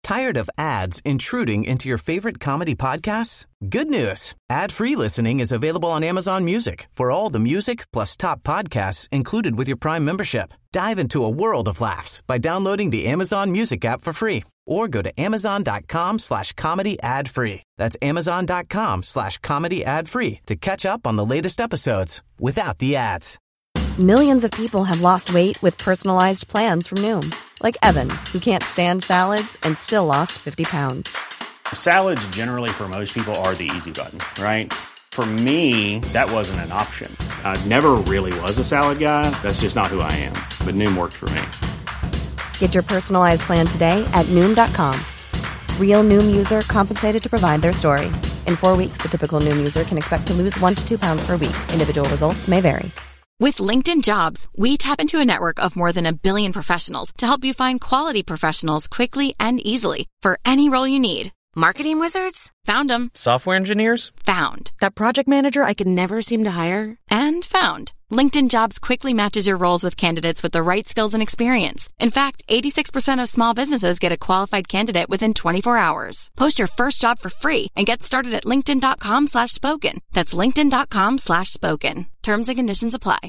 Tired of ads intruding into your favorite comedy podcasts? Good news. Ad-free listening is available on Amazon Music for all the music plus top podcasts included with your Prime membership. Dive into a world of laughs by downloading the Amazon Music app for free or go to amazon.com/comedy ad-free. That's amazon.com/comedy ad-free to catch up on the latest episodes without the ads. Millions of people have lost weight with personalized plans from Noom. Like Evan, who can't stand salads and still lost 50 pounds. Salads generally for most people are the easy button, right? For me, that wasn't an option. I never really was a salad guy. That's just not who I am. But Noom worked for me. Get your personalized plan today at Noom.com. Real Noom user compensated to provide their story. In 4 weeks, the typical Noom user can expect to lose 1 to 2 pounds per week. Individual results may vary. With LinkedIn Jobs, we tap into a network of more than 1 billion professionals to help you find quality professionals quickly and easily for any role you need. Marketing wizards? Found them. Software engineers? Found. That project manager I could never seem to hire? And found. LinkedIn Jobs quickly matches your roles with candidates with the right skills and experience. In fact, 86% of small businesses get a qualified candidate within 24 hours. Post your first job for free and get started at linkedin.com/spoken. That's linkedin.com/spoken. Terms and conditions apply.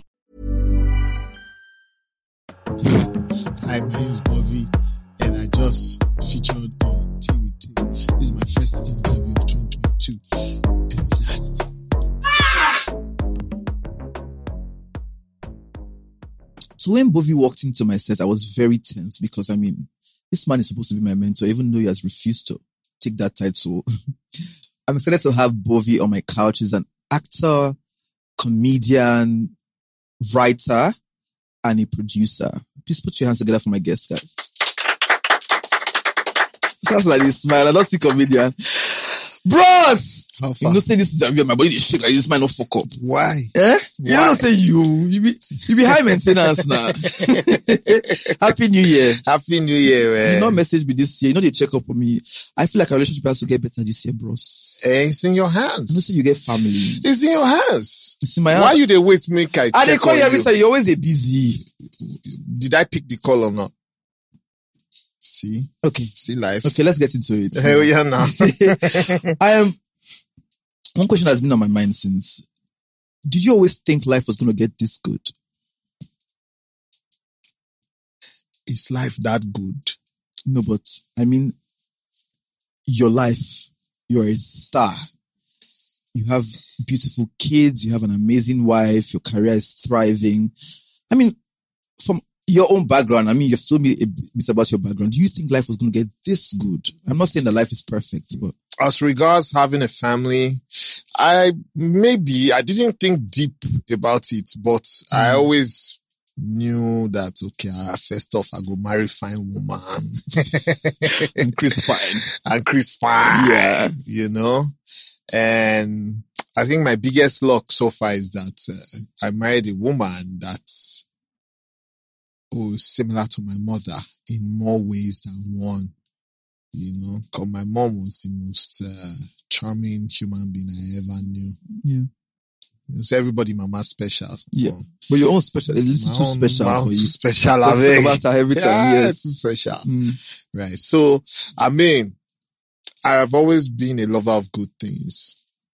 Hi, my name is Bobby, and I just featured on Tea with Tea. This is my first interview of 2022, and last. So when Bobby walked into my set, I was very tense because, this man is supposed to be my mentor, even though he has refused to take that title. I'm excited to have Bobby on my couch. He's an actor, comedian, writer, and a producer. Please put your hands together for my guest, guys. Sounds like this smile. I don't see comedian. Bros! How far? You know, say this interview, my body is shake like this man not fuck up. Why? Eh? Why? You don't say you be high maintenance now. Happy New Year. Happy New Year, man. You know, message me this year. You know, they check up on me. I feel like our relationship has to get better this year, bros. It's in your hands. I know, say you get family. It's in your hands. It's in my hands. Why you they wait me? I they call you every time. You're always a busy. Did I pick the call or not? See? Okay. See life. Okay, let's get into it. Hell yeah, now. One question has been on my mind since. Did you always think life was going to get this good? Is life that good? No, but your life, you're a star. You have beautiful kids. You have an amazing wife. Your career is thriving. From your own background, you've told me a bit about your background. Do you think life was going to get this good? I'm not saying that life is perfect, but... As regards having a family, I didn't think deep about it, but I always knew that, okay, first off, I go marry fine woman. And Chris Fine. And Chris Fine. Yeah. You know? And I think my biggest luck so far is that I married a woman that's similar to my mother in more ways than one. You know, because my mom was the most charming human being I ever knew. Yeah. So everybody, mama special. Yeah. But your own special, a little too special for you. Too special. I think about her every time, yes. Too special. Right. So, I have always been a lover of good things.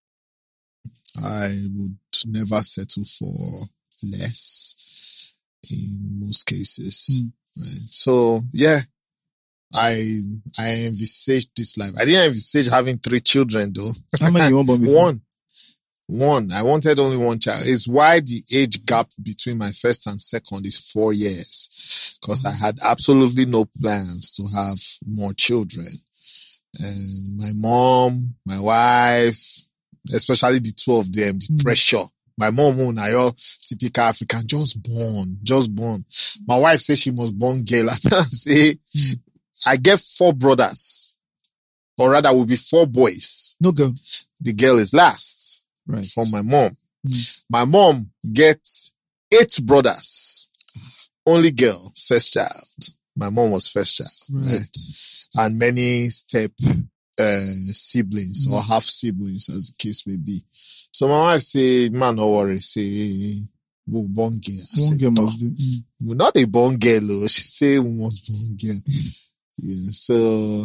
I would never settle for less in most cases. Right. So, yeah. I envisaged this life. I didn't envisage having 3 children though. How many you want born before? One. I wanted only one child. It's why the age gap between my first and second is 4 years. Because I had absolutely no plans to have more children. And my mom, my wife, especially the 2 of them, the pressure. My mom, I all typical African, just born. My wife says she must born girl. I say, I get 4 brothers, or rather will be 4 boys. No girl. The girl is last. Right. From my mom. My mom gets 8 brothers. Only girl, first child. My mom was first child. Right. And many step siblings or half siblings, as the case may be. So my wife say, man, no worry, say, we'll born girl. One girl must do. We're not a born girl, though. She say we must born girl. Yeah, so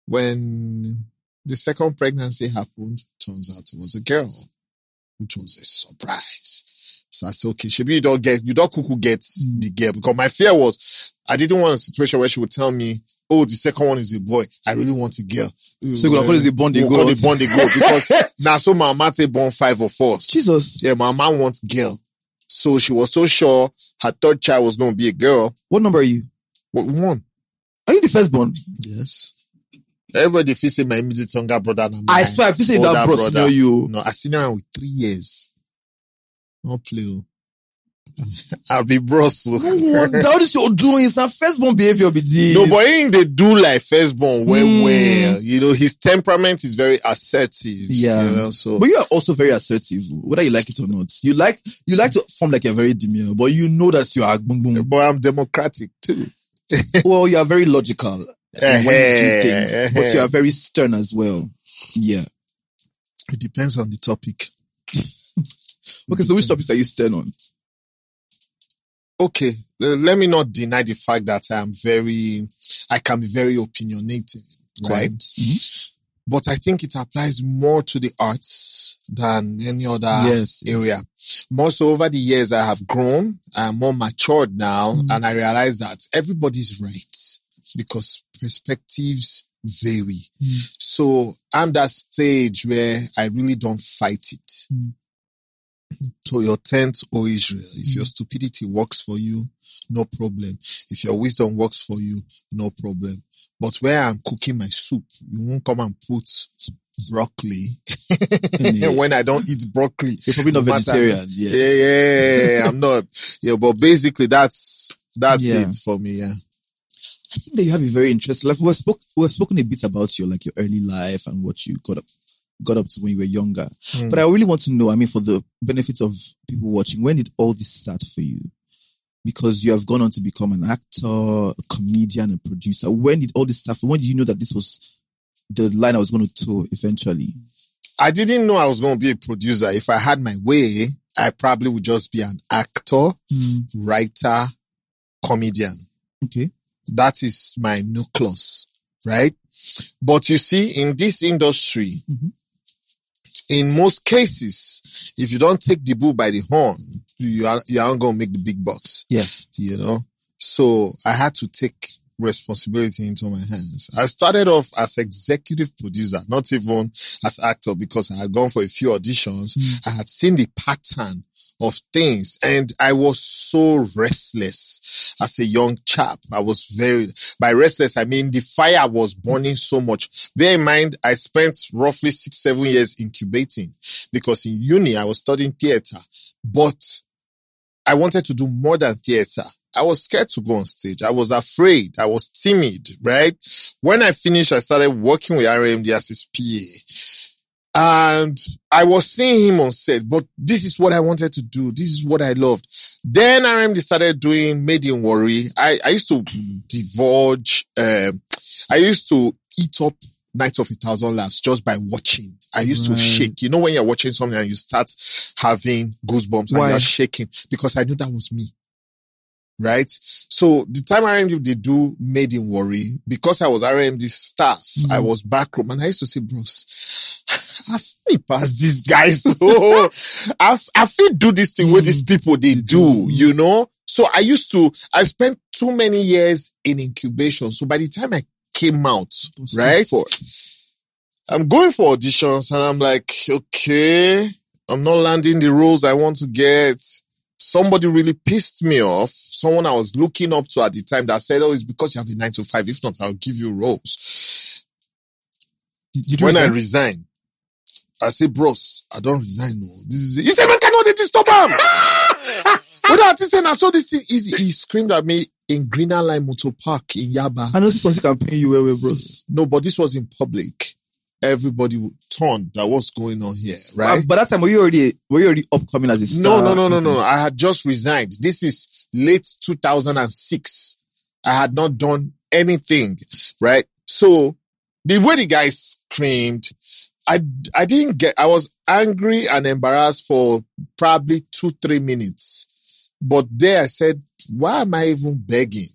When the second pregnancy happened, turns out it was a girl, which was a surprise. So I said, okay, Shebi, you don't cuckoo get the girl. Because my fear was, I didn't want a situation where she would tell me, oh, the second one is a boy. I really want a girl. So you're going to call it go. Because now, so my mama born 5 of us. Jesus. Yeah, my mom wants girl. So she was so sure her third child was going to be a girl. What number are you? What one? Are you the firstborn? Yes. Everybody feels say my immediate younger brother. I swear, I feel say that bro senior you. No, I seen her with 3 years. Not play. I'll be bros. How is you doing? It's a firstborn behavior. No, but ain't they do like firstborn well. You know, his temperament is very assertive. Yeah. You know, so. But you are also very assertive, whether you like it or not. You like to form like a very demure, but you know that you are boom boom. But I'm democratic too. Well, you are very logical when you do things, but you are very stern as well. Yeah. It depends on the topic. Okay, so which topics are you stern on? Okay, let me not deny the fact that I can be very opinionated, right? Mm-hmm. But I think it applies more to the arts than any other area. More so over the years, I have grown. I'm more matured now, and I realize that everybody's right because perspectives vary. So I'm that stage where I really don't fight it. To your tent, O Israel. If your stupidity works for you, no problem. If your wisdom works for you, no problem. But where I'm cooking my soup, you won't come and put broccoli when I don't eat broccoli. You're probably not vegetarian. Yes. Yeah, I'm not. Yeah, but basically that's it for me. Yeah. I think that you have a very interesting life. We've spoken a bit about your early life and what you got up to when you were younger. But I really want to know, for the benefits of people watching, when did all this start for you? Because you have gone on to become an actor, a comedian, a producer. When did all this start? When did you know that this was the line I was going to tour eventually? I didn't know I was going to be a producer. If I had my way, I probably would just be an actor, writer, comedian. Okay. That is my nucleus, right? But you see, in this industry, in most cases, if you don't take the bull by the horn, you aren't going to make the big bucks. Yeah. You know? So I had to take responsibility into my hands. I started off as executive producer, not even as actor, because I had gone for a few auditions. I had seen the pattern of things, and I was so restless as a young chap. I was by restless, I mean the fire was burning so much. Bear in mind, I spent roughly 6-7 years incubating, because in uni I was studying theater, but I wanted to do more than theater. I was scared to go on stage. I was afraid. I was timid, right? When I finished, I started working with RMD as his PA. And I was seeing him on set, but this is what I wanted to do. This is what I loved. Then RMD started doing Made in Worry. I used to divulge, I used to eat up Night of 1,000 Laughs just by watching. I used to shake. You know when you're watching something and you start having goosebumps and you're shaking? Because I knew that was me. Right? So the time RMD they do Made in Worry, because I was RMD staff, I was backroom, and I used to say, bros, I feel past these guys. So I feel do this thing with these people they do, you know? So I spent too many years in incubation. So by the time I came out, right? I'm going for auditions and I'm like, okay, I'm not landing the roles I want to get. Somebody really pissed me off. Someone I was looking up to at the time that said, oh, it's because you have a 9 to 5. If not, I'll give you roles. I resigned, I say, bros, I don't resign. No, this is it. He said, man, cannot disturb him. Without saying, I saw this thing easy. He screamed at me in Greener Line Motor Park in Yaba. I know something can pay you well, bros. No, but this was in public. Everybody turned that what's going on here, right? But that time, were you already upcoming as a star? No. I had just resigned. This is late 2006. I had not done anything, right? So the way the guy screamed, I was angry and embarrassed for probably 2-3 minutes. But there I said, why am I even begging?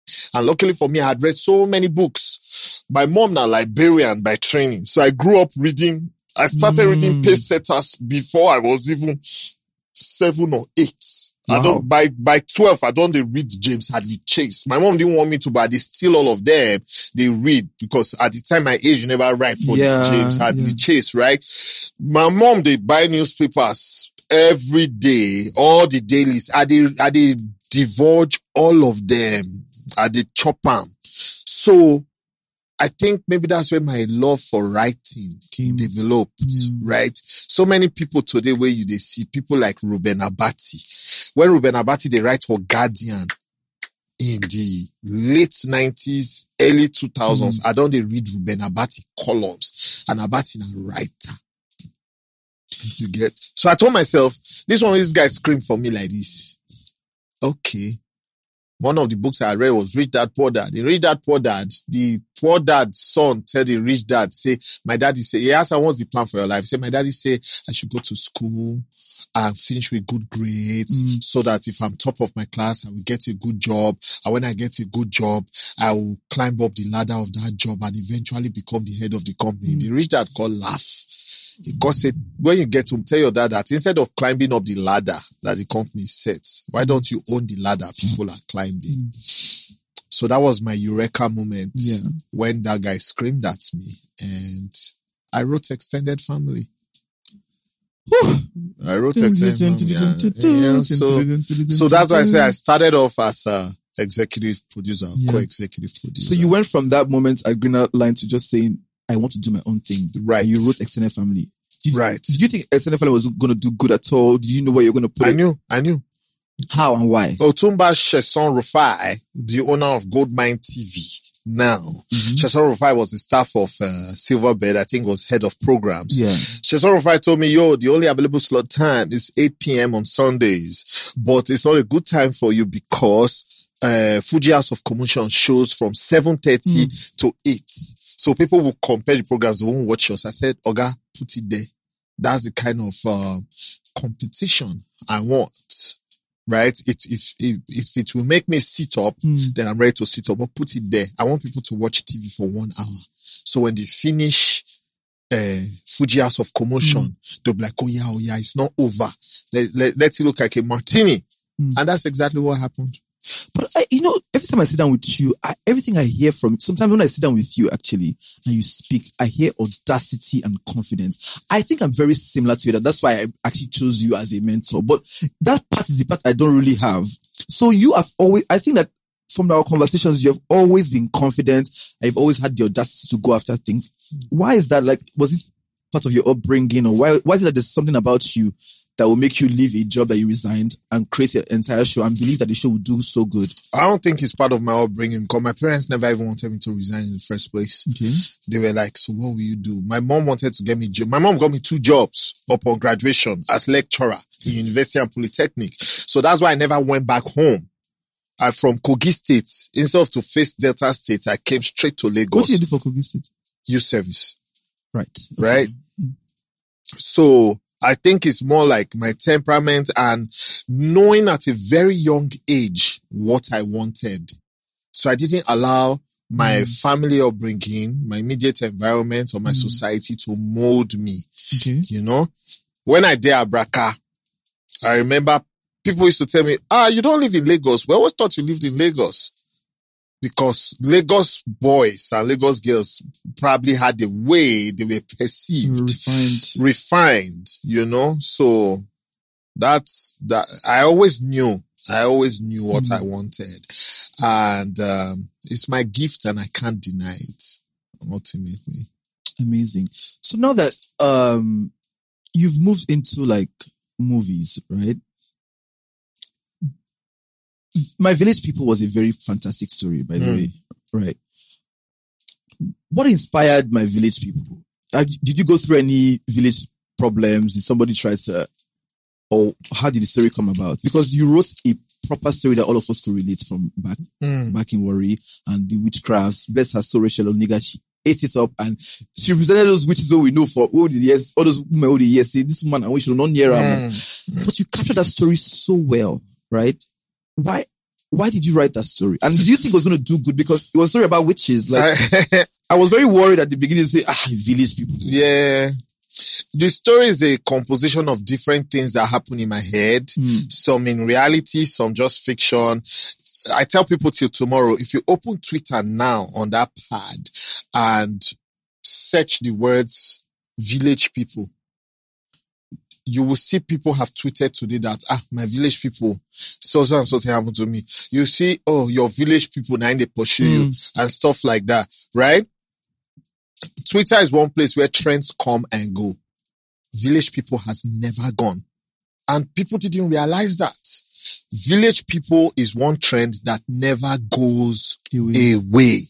And luckily for me, I had read so many books. My mom now librarian by training. So I grew up reading. I started reading pace setters before I was even 7 or 8. Wow. By 12, I don't read James Hadley Chase. My mom didn't want me to, but they still all of them, they read because at the time my age never right for James Hadley Chase, right? My mom, they buy newspapers every day, all the dailies. I they divulge all of them. I did chop them. So I think maybe that's where my love for writing developed, right? So many people today where they see people like Ruben Abati. When Ruben Abati, they write for Guardian in the late 90s, early 2000s. I don't read Ruben Abati columns, and Abati is a writer. You get? So I told myself, this guy screamed for me like this. Okay. One of the books I read was Rich Dad, Poor Dad. In Rich Dad, Poor Dad, the poor dad's son tell the rich dad, say, my daddy say, he asked, what's the plan for your life? Say, my daddy say, I should go to school and finish with good grades so that if I'm top of my class, I will get a good job. And when I get a good job, I will climb up the ladder of that job and eventually become the head of the company. The rich dad called laugh. God said, when you get home, tell your dad that instead of climbing up the ladder that the company sets, why don't you own the ladder people are climbing? So that was my eureka moment when that guy screamed at me, and I wrote Extended Family. I wrote Extended Family. So that's why I say I started off as a executive producer, co-executive producer. So you went from that moment at Greener Line to just saying, I want to do my own thing. Right. And you wrote Extended Family. Right. Did you think Extended Family was going to do good at all? Did you know where you're going to put it? I knew. How and why? Otumba Sheson Rufai, the owner of Goldmine TV now. Sheson Rufai was the staff of Silverbird. I think was head of programs. Yeah. Sheson Rufai told me, the only available slot time is 8 p.m. on Sundays. But it's not a good time for you because Fuji House of Commotion shows from 7:30 to 8. So people will compare the programs, they won't watch us. I said, Oga, put it there. That's the kind of competition I want. Right? If it will make me sit up, then I'm ready to sit up. But put it there. I want people to watch TV for 1 hour. So when they finish Fuji House of Commotion, they'll be like, oh yeah, it's not over. Let it look like a martini. And that's exactly what happened. But every time I sit down with you, everything I hear sometimes when I sit down with you actually, and you speak, I hear audacity and confidence. I think I'm very similar to you. That's why I actually chose you as a mentor. But that part is the part I don't really have. So you have always, I think that from our conversations, you have always been confident. I've always had the audacity to go after things. Why is that? Like, was it part of your upbringing, or why is it that there's something about you that will make you leave a job that you resigned and create an entire show and believe that the show will do so good? I don't think it's part of my upbringing because my parents never even wanted me to resign in the first place. Okay. They were like, so what will you do? My mom wanted to get me job. My mom got me 2 jobs upon graduation as lecturer in University and Polytechnic. So that's why I never went back home. I'm from Kogi State. Instead of to face Delta State, I came straight to Lagos. What did you do for Kogi State? Youth service. Right. Okay. Right. So I think it's more like my temperament and knowing at a very young age what I wanted. So I didn't allow my family upbringing, my immediate environment or my society to mold me. Okay. When I did Abraka, I remember people used to tell me, you don't live in Lagos. We always thought you lived in Lagos. Because Lagos boys and Lagos girls probably had the way they were perceived. Refined, So that's that. I always knew what I wanted. And, it's my gift and I can't deny it, ultimately. Amazing. So now that, you've moved into like movies, right? My Village People was a very fantastic story, by the way, right? What inspired My Village People? Did you go through any village problems? Did somebody try to, or how did the story come about? Because you wrote a proper story that all of us could relate from back in Warri, and the witchcrafts. Bless her soul, Rachel Oniga, she ate it up and she represented those witches what we know for all the years, all those women all the years say, this woman, I wish she was not near her. But you captured that story so well, right? Why? why did you write that story? And did you think it was going to do good? Because it was a story about witches. Like, I was very worried at the beginning to say, village people. Yeah. The story is a composition of different things that happen in my head. Some in reality, some just fiction. I tell people till tomorrow, if you open Twitter now on that pad and search the words village people, you will see people have tweeted today that, my village people, so and something happened to me. You see, your village people, now they pursue you and stuff like that, right? Twitter is one place where trends come and go. Village people has never gone. And people didn't realize that. Village people is one trend that never goes away.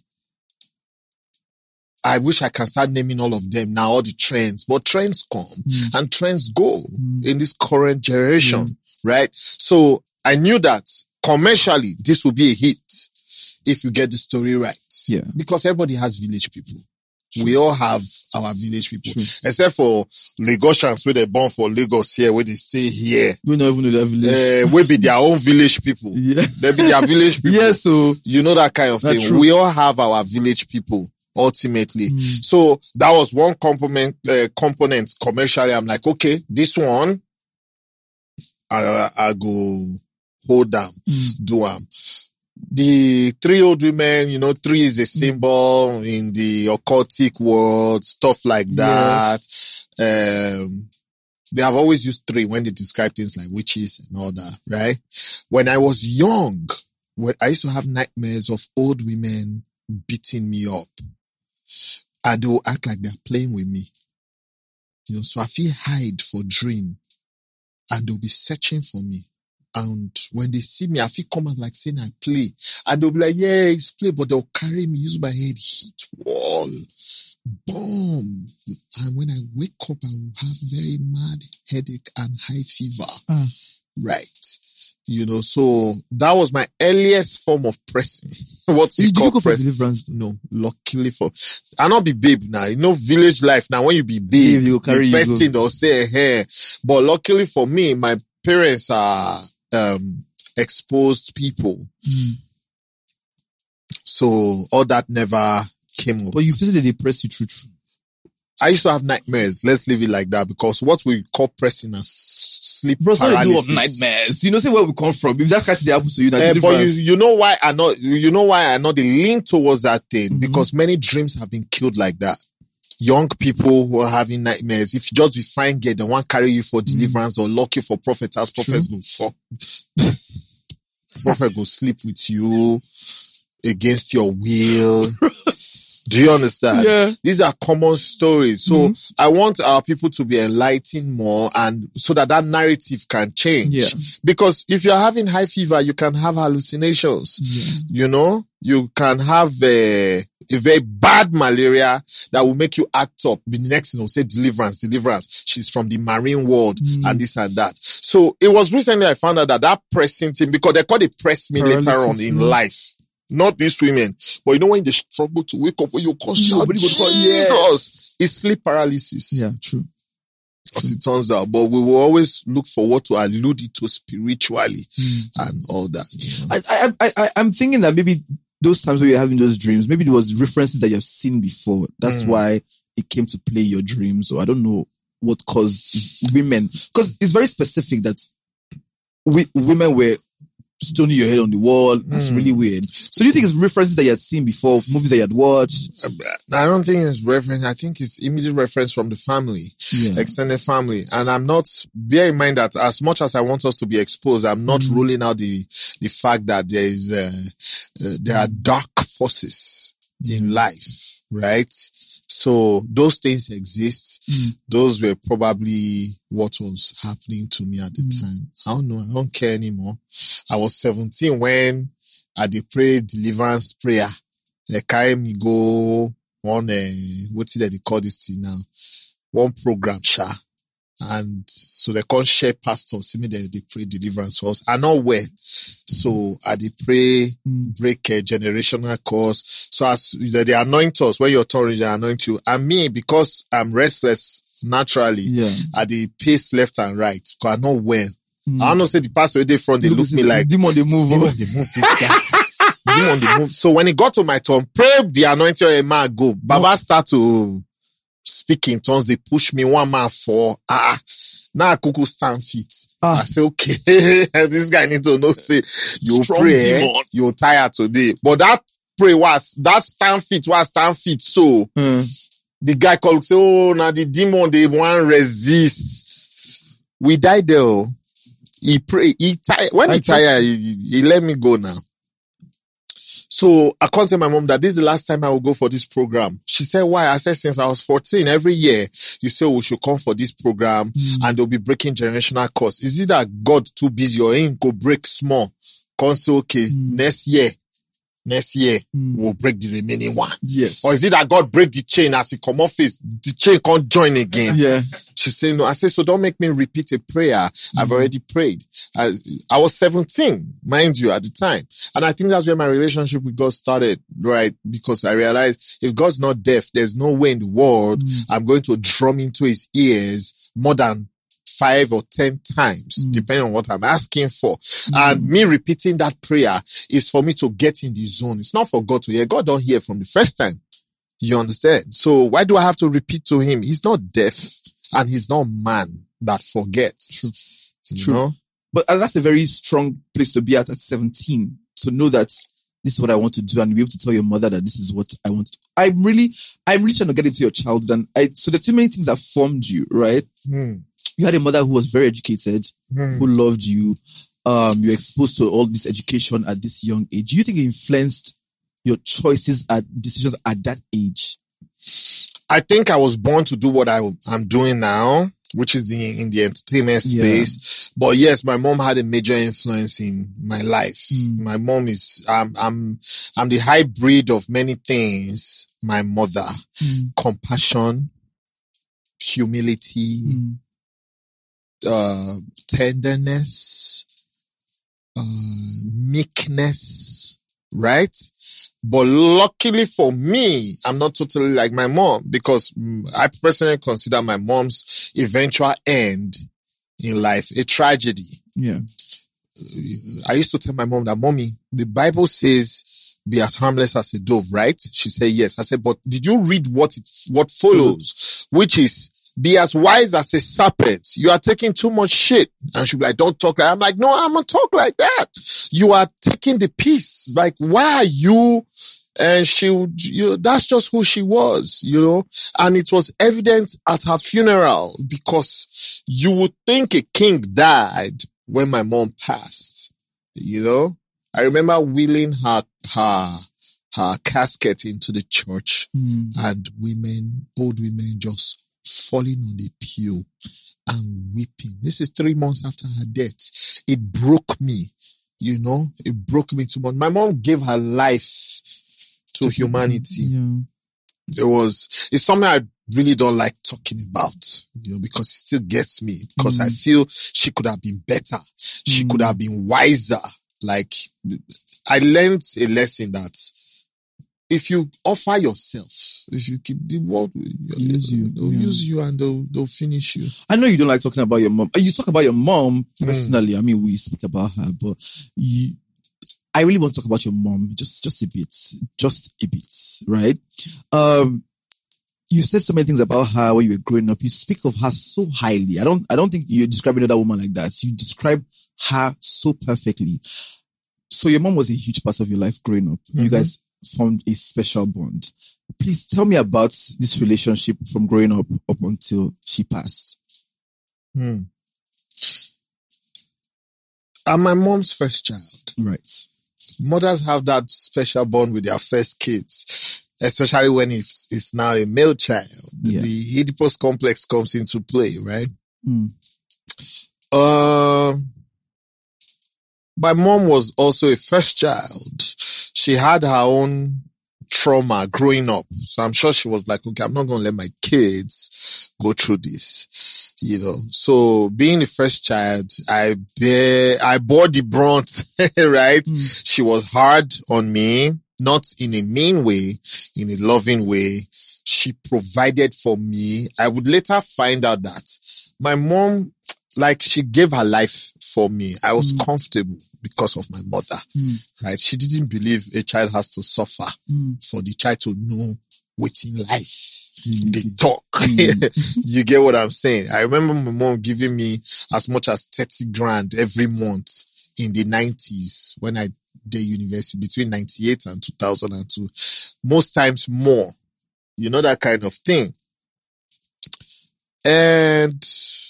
I wish I can start naming all of them now, all the trends, but trends come and trends go in this current generation, right? So I knew that commercially this will be a hit if you get the story right. Yeah. Because everybody has village people. True. We all have our village people. True. Except for Lagosians where they're born for Lagos here, where they stay here. We don't even know their village. We be their own village people. Yeah. They be their village people. Yeah, so. You know that kind of thing. True. We all have our village people, ultimately. So that was one component commercially. I'm like, okay, this one, I go hold them, do them. The 3 old women, 3 is a symbol in the occultic world, stuff like that. Yes. They have always used 3 when they describe things like witches and all that, right? When I was young, I used to have nightmares of old women beating me up. And they will act like they're playing with me. So I feel hide for dream. And they'll be searching for me. And when they see me, I feel come out like saying I play. And they'll be like, yeah, it's play, but they'll carry me, use my head, hit wall, bomb. And when I wake up, I will have very mad headache and high fever. Right. So that was my earliest form of pressing. Did you go for deliverance? No, luckily I'll not be babe now. Village life now. When you be babe, you carry the first thing they'll say, hey. But luckily for me, my parents are exposed people. So all that never came up. But you physically depressed you true. I used to have nightmares. Let's leave it like that, because what we call pressing as sleep paralysis. Bro, what do you do of nightmares? See where we come from. If that kind of thing happens to you, that's but you know why I know the link towards that thing, because many dreams have been killed like that. Young people who are having nightmares, if you just be fine girl, they want to carry you for deliverance or lock you for prophet, as prophets go fuck. Prophet go sleep with you against your will. Do you understand? Yeah. These are common stories. So I want our people to be enlightened more, and so that narrative can change. Yeah. Because if you're having high fever, you can have hallucinations. Yeah. You can have a very bad malaria that will make you act up. The next thing will say deliverance. She's from the marine world and this and that. So it was recently I found out that pressing thing, because they call it press me later on in life. Not these women. But when they struggle to wake up, when you call shout, Jesus, it's sleep paralysis. Yeah, true. As it turns out. But we will always look for what to allude it to spiritually and all that. I'm thinking that maybe those times where you're having those dreams, maybe there was references that you've seen before. That's why it came to play your dreams. Or I don't know what caused women. Because it's very specific that women were stoning your head on the wall. That's really weird. So do you think it's references that you had seen before, movies that you had watched? I don't think it's reference. I think it's immediate reference from the family, extended family. And I'm not, bear in mind that as much as I want us to be exposed, I'm not ruling out the fact that there are dark forces in life, right? So those things exist. Those were probably what was happening to me at the time. I don't know. I don't care anymore. I was 17 when I did pray deliverance prayer. They carry me go on what is that they call this thing now? One program, Sha. And so they can't share pastors. See me they pray deliverance for us. I'm not well. So I did pray, break a generational curse. So as they anoint us, when you're authority, they anoint you. And me, because I'm restless naturally, I did pace left and right. Because I'm not well. I don't know, say the pastor they front, they look me like, demon, they move. Demon, they move this guy. Demon, they move. So when it got to my turn, pray the anointing of a man go. Baba start to speak in tongues. They push me 1 man for, now I could stand feet. I say, okay, this guy need to know, say, you pray, you're tired today. But that stand feet. So, the guy called, say, oh, now the demon, they want resist. We died there. He pray, when he tired, he let me go now. So I can't tell my mom that this is the last time I will go for this program. She said, why? I said, since I was 14, every year you say we should come for this program and they'll be breaking generational curse. Is it that God too busy or ain't go break small? Can't say, okay, next year, we'll break the remaining one. Yes. Or is it that God break the chain as he come off the chain can't join again? Yeah. She said, no. I said, so don't make me repeat a prayer. I've already prayed. I was 17, mind you, at the time. And I think that's where my relationship with God started, right? Because I realized if God's not deaf, there's no way in the world I'm going to drum into his ears more than 5 or 10 times, depending on what I'm asking for. And me repeating that prayer is for me to get in the zone. It's not for God to hear. God don't hear from the first time. You understand? So why do I have to repeat to him? He's not deaf and he's not man that forgets. True. Know? But that's a very strong place to be at 17, to know that this is what I want to do and be able to tell your mother that this is what I want to do. I'm really trying to get into your childhood. And so there are too many things that formed you, right? You had a mother who was very educated, who loved you. You're exposed to all this education at this young age. Do you think it influenced your choices decisions at that age? I think I was born to do what I'm doing now, which is in the entertainment space. But yes, my mom had a major influence in my life. My mom is, I'm the hybrid of many things. My mother, compassion, humility, tenderness, meekness, right? But luckily for me, I'm not totally like my mom, because I personally consider my mom's eventual end in life a tragedy. Yeah. I used to tell my mom that, Mommy, the Bible says be as harmless as a dove, right? She said yes. I said, but did you read what follows? Which is, be as wise as a serpent. You are taking too much shit. And she'll be like, don't talk like that. I'm like, no, I'm gonna talk like that. You are taking the piece. Like, why are you? And that's just who she was, and it was evident at her funeral, because you would think a king died when my mom passed, I remember wheeling her casket into the church and old women just falling on the pew and weeping. This is 3 months after her death. It broke me, it broke me too much. My mom gave her life to humanity. Yeah. It's something I really don't like talking about, because it still gets me, because I feel she could have been better. She could have been wiser. Like, I learned a lesson that if you offer yourself, if you keep the world, they'll use you and they'll finish you. I know you don't like talking about your mom. You talk about your mom personally. I mean, we speak about her, but I really want to talk about your mom just a bit, right? You said so many things about her when you were growing up. You speak of her so highly. I don't think you describe another woman like that. You describe her so perfectly. So your mom was a huge part of your life growing up. You guys formed a special bond. Please tell me about this relationship from growing up until she passed. I'm my mom's first child. Right. Mothers have that special bond with their first kids, especially when it's now a male child. Yeah. The Oedipus complex comes into play, right? My mom was also a first child. She had her own trauma growing up. So I'm sure she was like, okay, I'm not going to let my kids go through this, So being the first child, I bore the brunt, right? She was hard on me, not in a mean way, in a loving way. She provided for me. I would later find out that my mom, like she gave her life for me. I was comfortable because of my mother, right? She didn't believe a child has to suffer for the child to know waiting life. They talk. You get what I'm saying? I remember my mom giving me as much as 30 grand every month in the 90s when I did university, between 98 and 2002. Most times more. You know, that kind of thing. And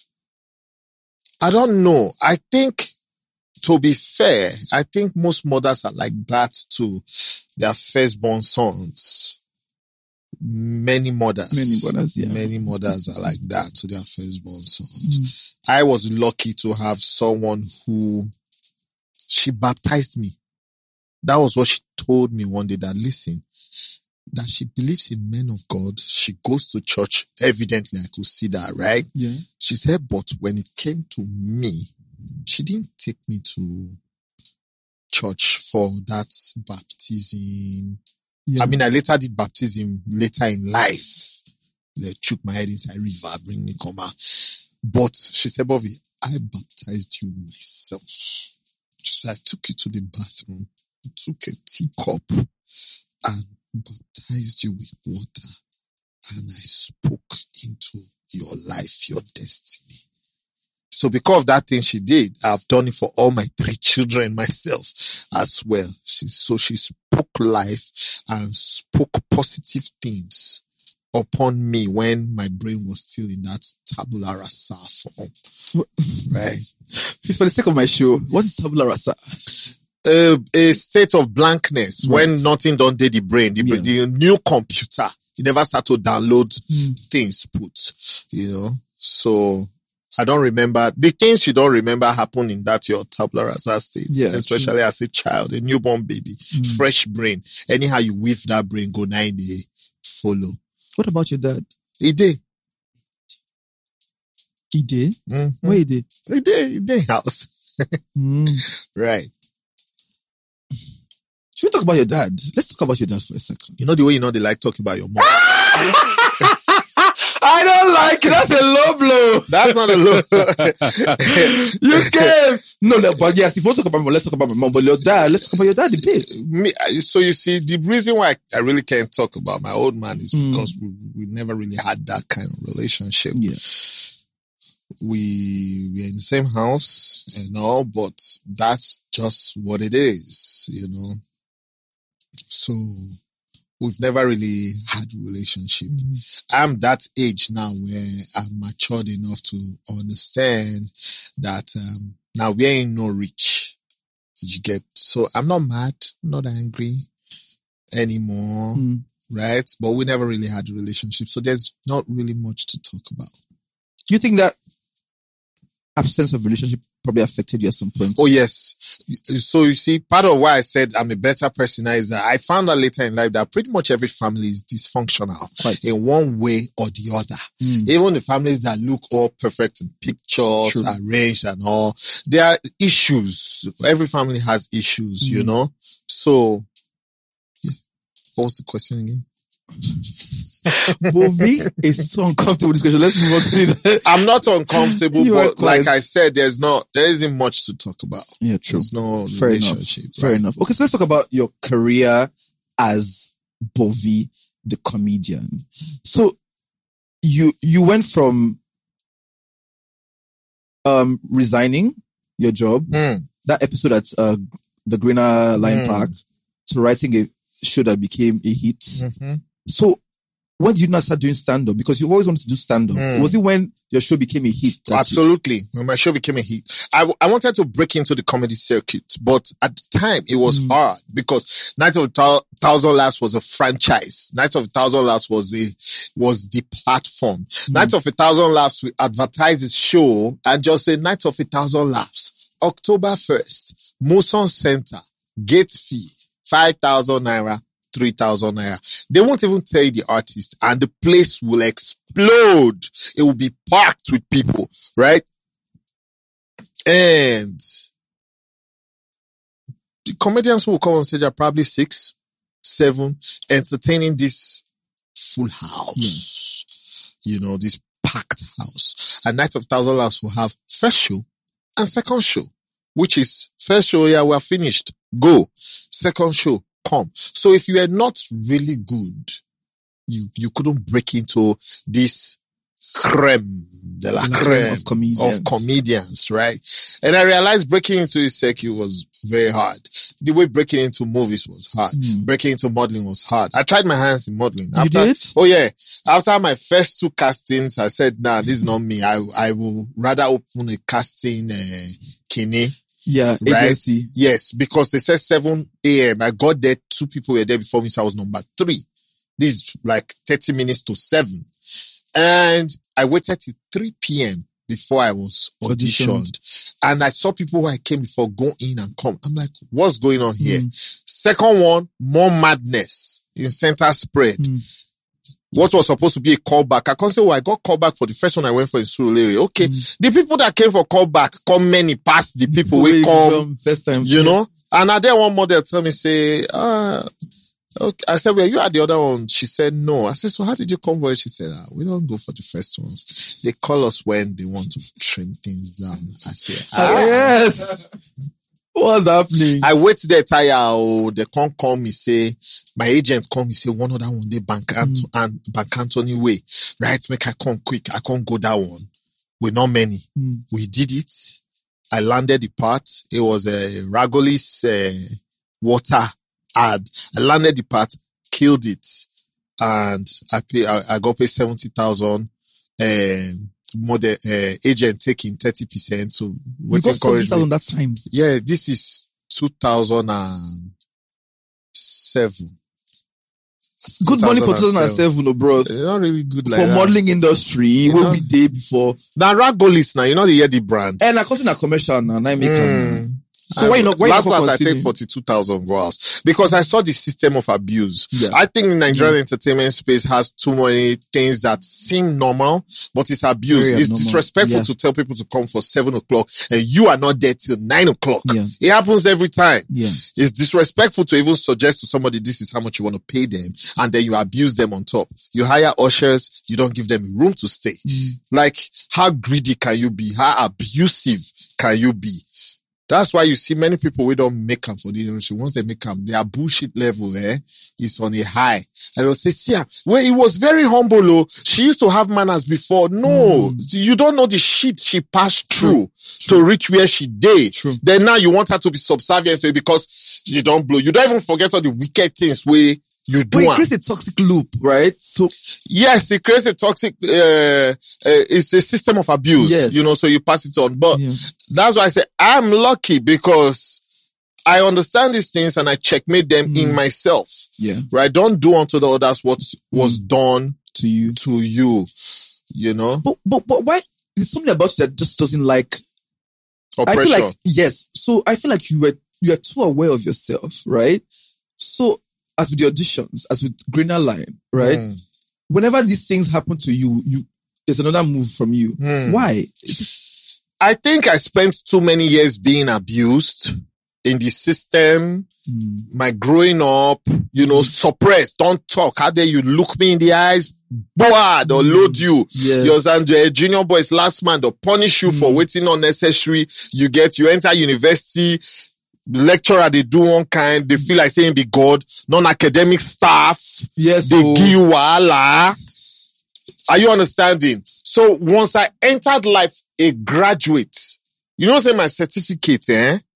I don't know. I think, to be fair, I think most mothers are like that to their firstborn sons. Many mothers are like that to their firstborn sons. I was lucky to have someone who, she baptized me. That was what she told me one day, that listen, that she believes in men of God. She goes to church. Evidently, I could see that, right? Yeah. She said, but when it came to me, she didn't take me to church for that baptism. Yeah. I mean, I later did baptism later in life. They took my head inside river, bring me, come out. But she said, Bobby, I baptized you myself. She said, I took you to the bathroom, took a teacup and baptized you with water. And I spoke into your life, your destiny. So because of that thing she did, I've done it for all my 3 children myself as well. She spoke life and spoke positive things upon me when my brain was still in that tabula rasa form. Right? Please, for the sake of my show, what is tabula rasa? A state of blankness, right, when nothing done did the brain. The new computer, it never start to download things put, you know. So I don't remember. The things you don't remember happen in that your tabula rasa state, especially as a child, a newborn baby, fresh brain. Anyhow you weave that brain, go 9 day, follow. What about your dad? He did. He did? Mm-hmm. Where he did? He did house. Right. Should we talk about your dad? Let's talk about your dad for a second. You know the way they like talking about your mom. I don't like it. That's a low blow. That's not a low blow. You came. No, but yes, if you want to talk about my mom, let's talk about my mom. But your dad, let's talk about your dad a bit. So you see, the reason why I really can't talk about my old man is because we never really had that kind of relationship. Yeah. We were in the same house and all, but that's just what it is, you know. So we've never really had a relationship. I'm that age now where I'm matured enough to understand that now we ain't no rich. You get, so I'm not mad, not angry anymore, right? But we never really had a relationship, so there's not really much to talk about. Do you think that absence of relationship probably affected you at some point? Oh, yes. So you see, part of why I said I'm a better person is that I found out later in life that pretty much every family is dysfunctional in one way or the other. Even the families that look all perfect in pictures, arranged and all, there are issues. Every family has issues, you know? So, yeah. What was the question again? Bovie is so uncomfortable with this question. Let's move on to it. I'm not uncomfortable, but like I said, there isn't much to talk about. Yeah, true. There's no Fair relationship. Enough. Fair enough. Okay, so let's talk about your career as Bovie, the comedian. So you went from resigning your job, that episode at the Greener Line Park, to writing a show that became a hit. So when did you not start doing stand-up? Because you always wanted to do stand-up. Was it when your show became a hit? Absolutely. When my show became a hit. I wanted to break into the comedy circuit, but at the time it was hard because Night of a Thousand Laughs was a franchise. Night of a Thousand Laughs was the platform. Night of a Thousand Laughs, we advertised the show and just say Night of a Thousand Laughs. October 1st, Muson Center, gate fee, 5,000 naira. 3,000 naira. They won't even tell you the artist and the place will explode. It will be packed with people, right? And the comedians who will come on stage are probably 6, 7, entertaining this full house. You know, this packed house. And Night of Thousand Laughs will have first show and second show, which is first show, yeah, we're finished. Go. Second show, come. So if you are not really good, you couldn't break into this creme de la creme of comedians, right? And I realized breaking into this circuit was very hard. The way breaking into movies was hard. Breaking into modeling was hard. I tried my hands in modeling. You did? Oh yeah. After my first 2 castings, I said, nah, this is not me. I will rather open a casting, Kini. Yeah, right? agency. Yes, because they said 7 a.m. I got there, 2 people were there before me, so I was number 3. This is like 30 minutes to 7. And I waited till 3 p.m. before I was auditioned. And I saw people who I came before go in and come. I'm like, what's going on here? Second one, more madness in center spread. What was supposed to be a callback, I can't say, I got callback for the first one I went for in Surulere. Okay. The people that came for callback come many past the people who come first time, you know? And I did one model tell me, say, okay. I said, well, you are the other one. She said, no. I said, so how did you come for it? She said, we don't go for the first ones. They call us when they want to trim things down. I said, yes. What's happening? I wait there, tire. They can't call me, say, my agent call me, say, one other one, they Bank Anthony way. Right? Make I come quick. I can't go that one. We're not many. We did it. I landed the part. It was a Ragolis, water ad. I landed the part, killed it, and I got paid 70,000. Model agent taking 30%. So you got 70,000 that time. Yeah, this is 2007. Good money for 2007, bros. It's not really good like for that. Modeling industry. It will be day before. Now Ragolis now, you know the Yeti brand. And I got in a commercial now. I make So why not? Last I take 42,000 gross because I saw the system of abuse. Yeah. I think the Nigerian entertainment space has too many things that seem normal, but it's abuse. It's disrespectful to tell people to come for 7 o'clock and you are not there till 9 o'clock. Yeah. It happens every time. Yeah. It's disrespectful to even suggest to somebody this is how much you want to pay them and then you abuse them on top. You hire ushers, you don't give them a room to stay. Like, how greedy can you be? How abusive can you be? That's why you see many people we don't make them for the industry. Once they make them, their bullshit level is on a high. And they'll say, see, well, it was very humble. She used to have manners before. No, you don't know the shit she passed through to reach where she did. Then now you want her to be subservient to it because you don't blow. You don't even forget all the wicked things where you do. But it creates a toxic loop, right? So yes, it creates a toxic. It's a system of abuse. Yes. You know, so you pass it on. But that's why I say I'm lucky because I understand these things and I checkmate them in myself. Yeah, right. Don't do unto the others what was done to you. You know. But why? There's something about you that just doesn't like oppression. I feel like So I feel like you are too aware of yourself, right? So. As with the auditions, as with Greener Line, right? Whenever these things happen to you, there's another move from you. Why? I think I spent too many years being abused in the system. My growing up, suppressed. Don't talk. How dare you look me in the eyes? Bored or load you. Yes. You understand? The junior boys last man, they'll punish you for waiting unnecessary. You enter university. Lecturer, they do one kind, they feel like saying be God, non-academic staff. Yes. They give you wahala. Are you understanding? So once I entered life, a graduate, say my certificate,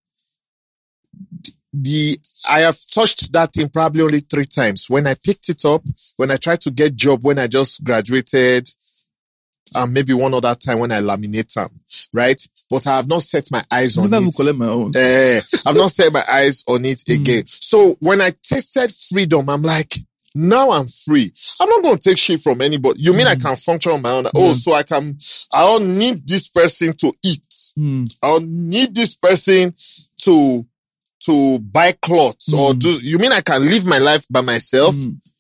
I have touched that thing probably only 3 times. When I picked it up, when I tried to get job, when I just graduated, maybe one other time when I laminate them, right? But I have not set my eyes on it. Collect my own. I've not set my eyes on it again. So when I tasted freedom, I'm like, now I'm free. I'm not going to take shit from anybody. You mean I can function on my own? Oh, so I don't need this person to eat. I don't need this person to buy clothes or you mean I can live my life by myself?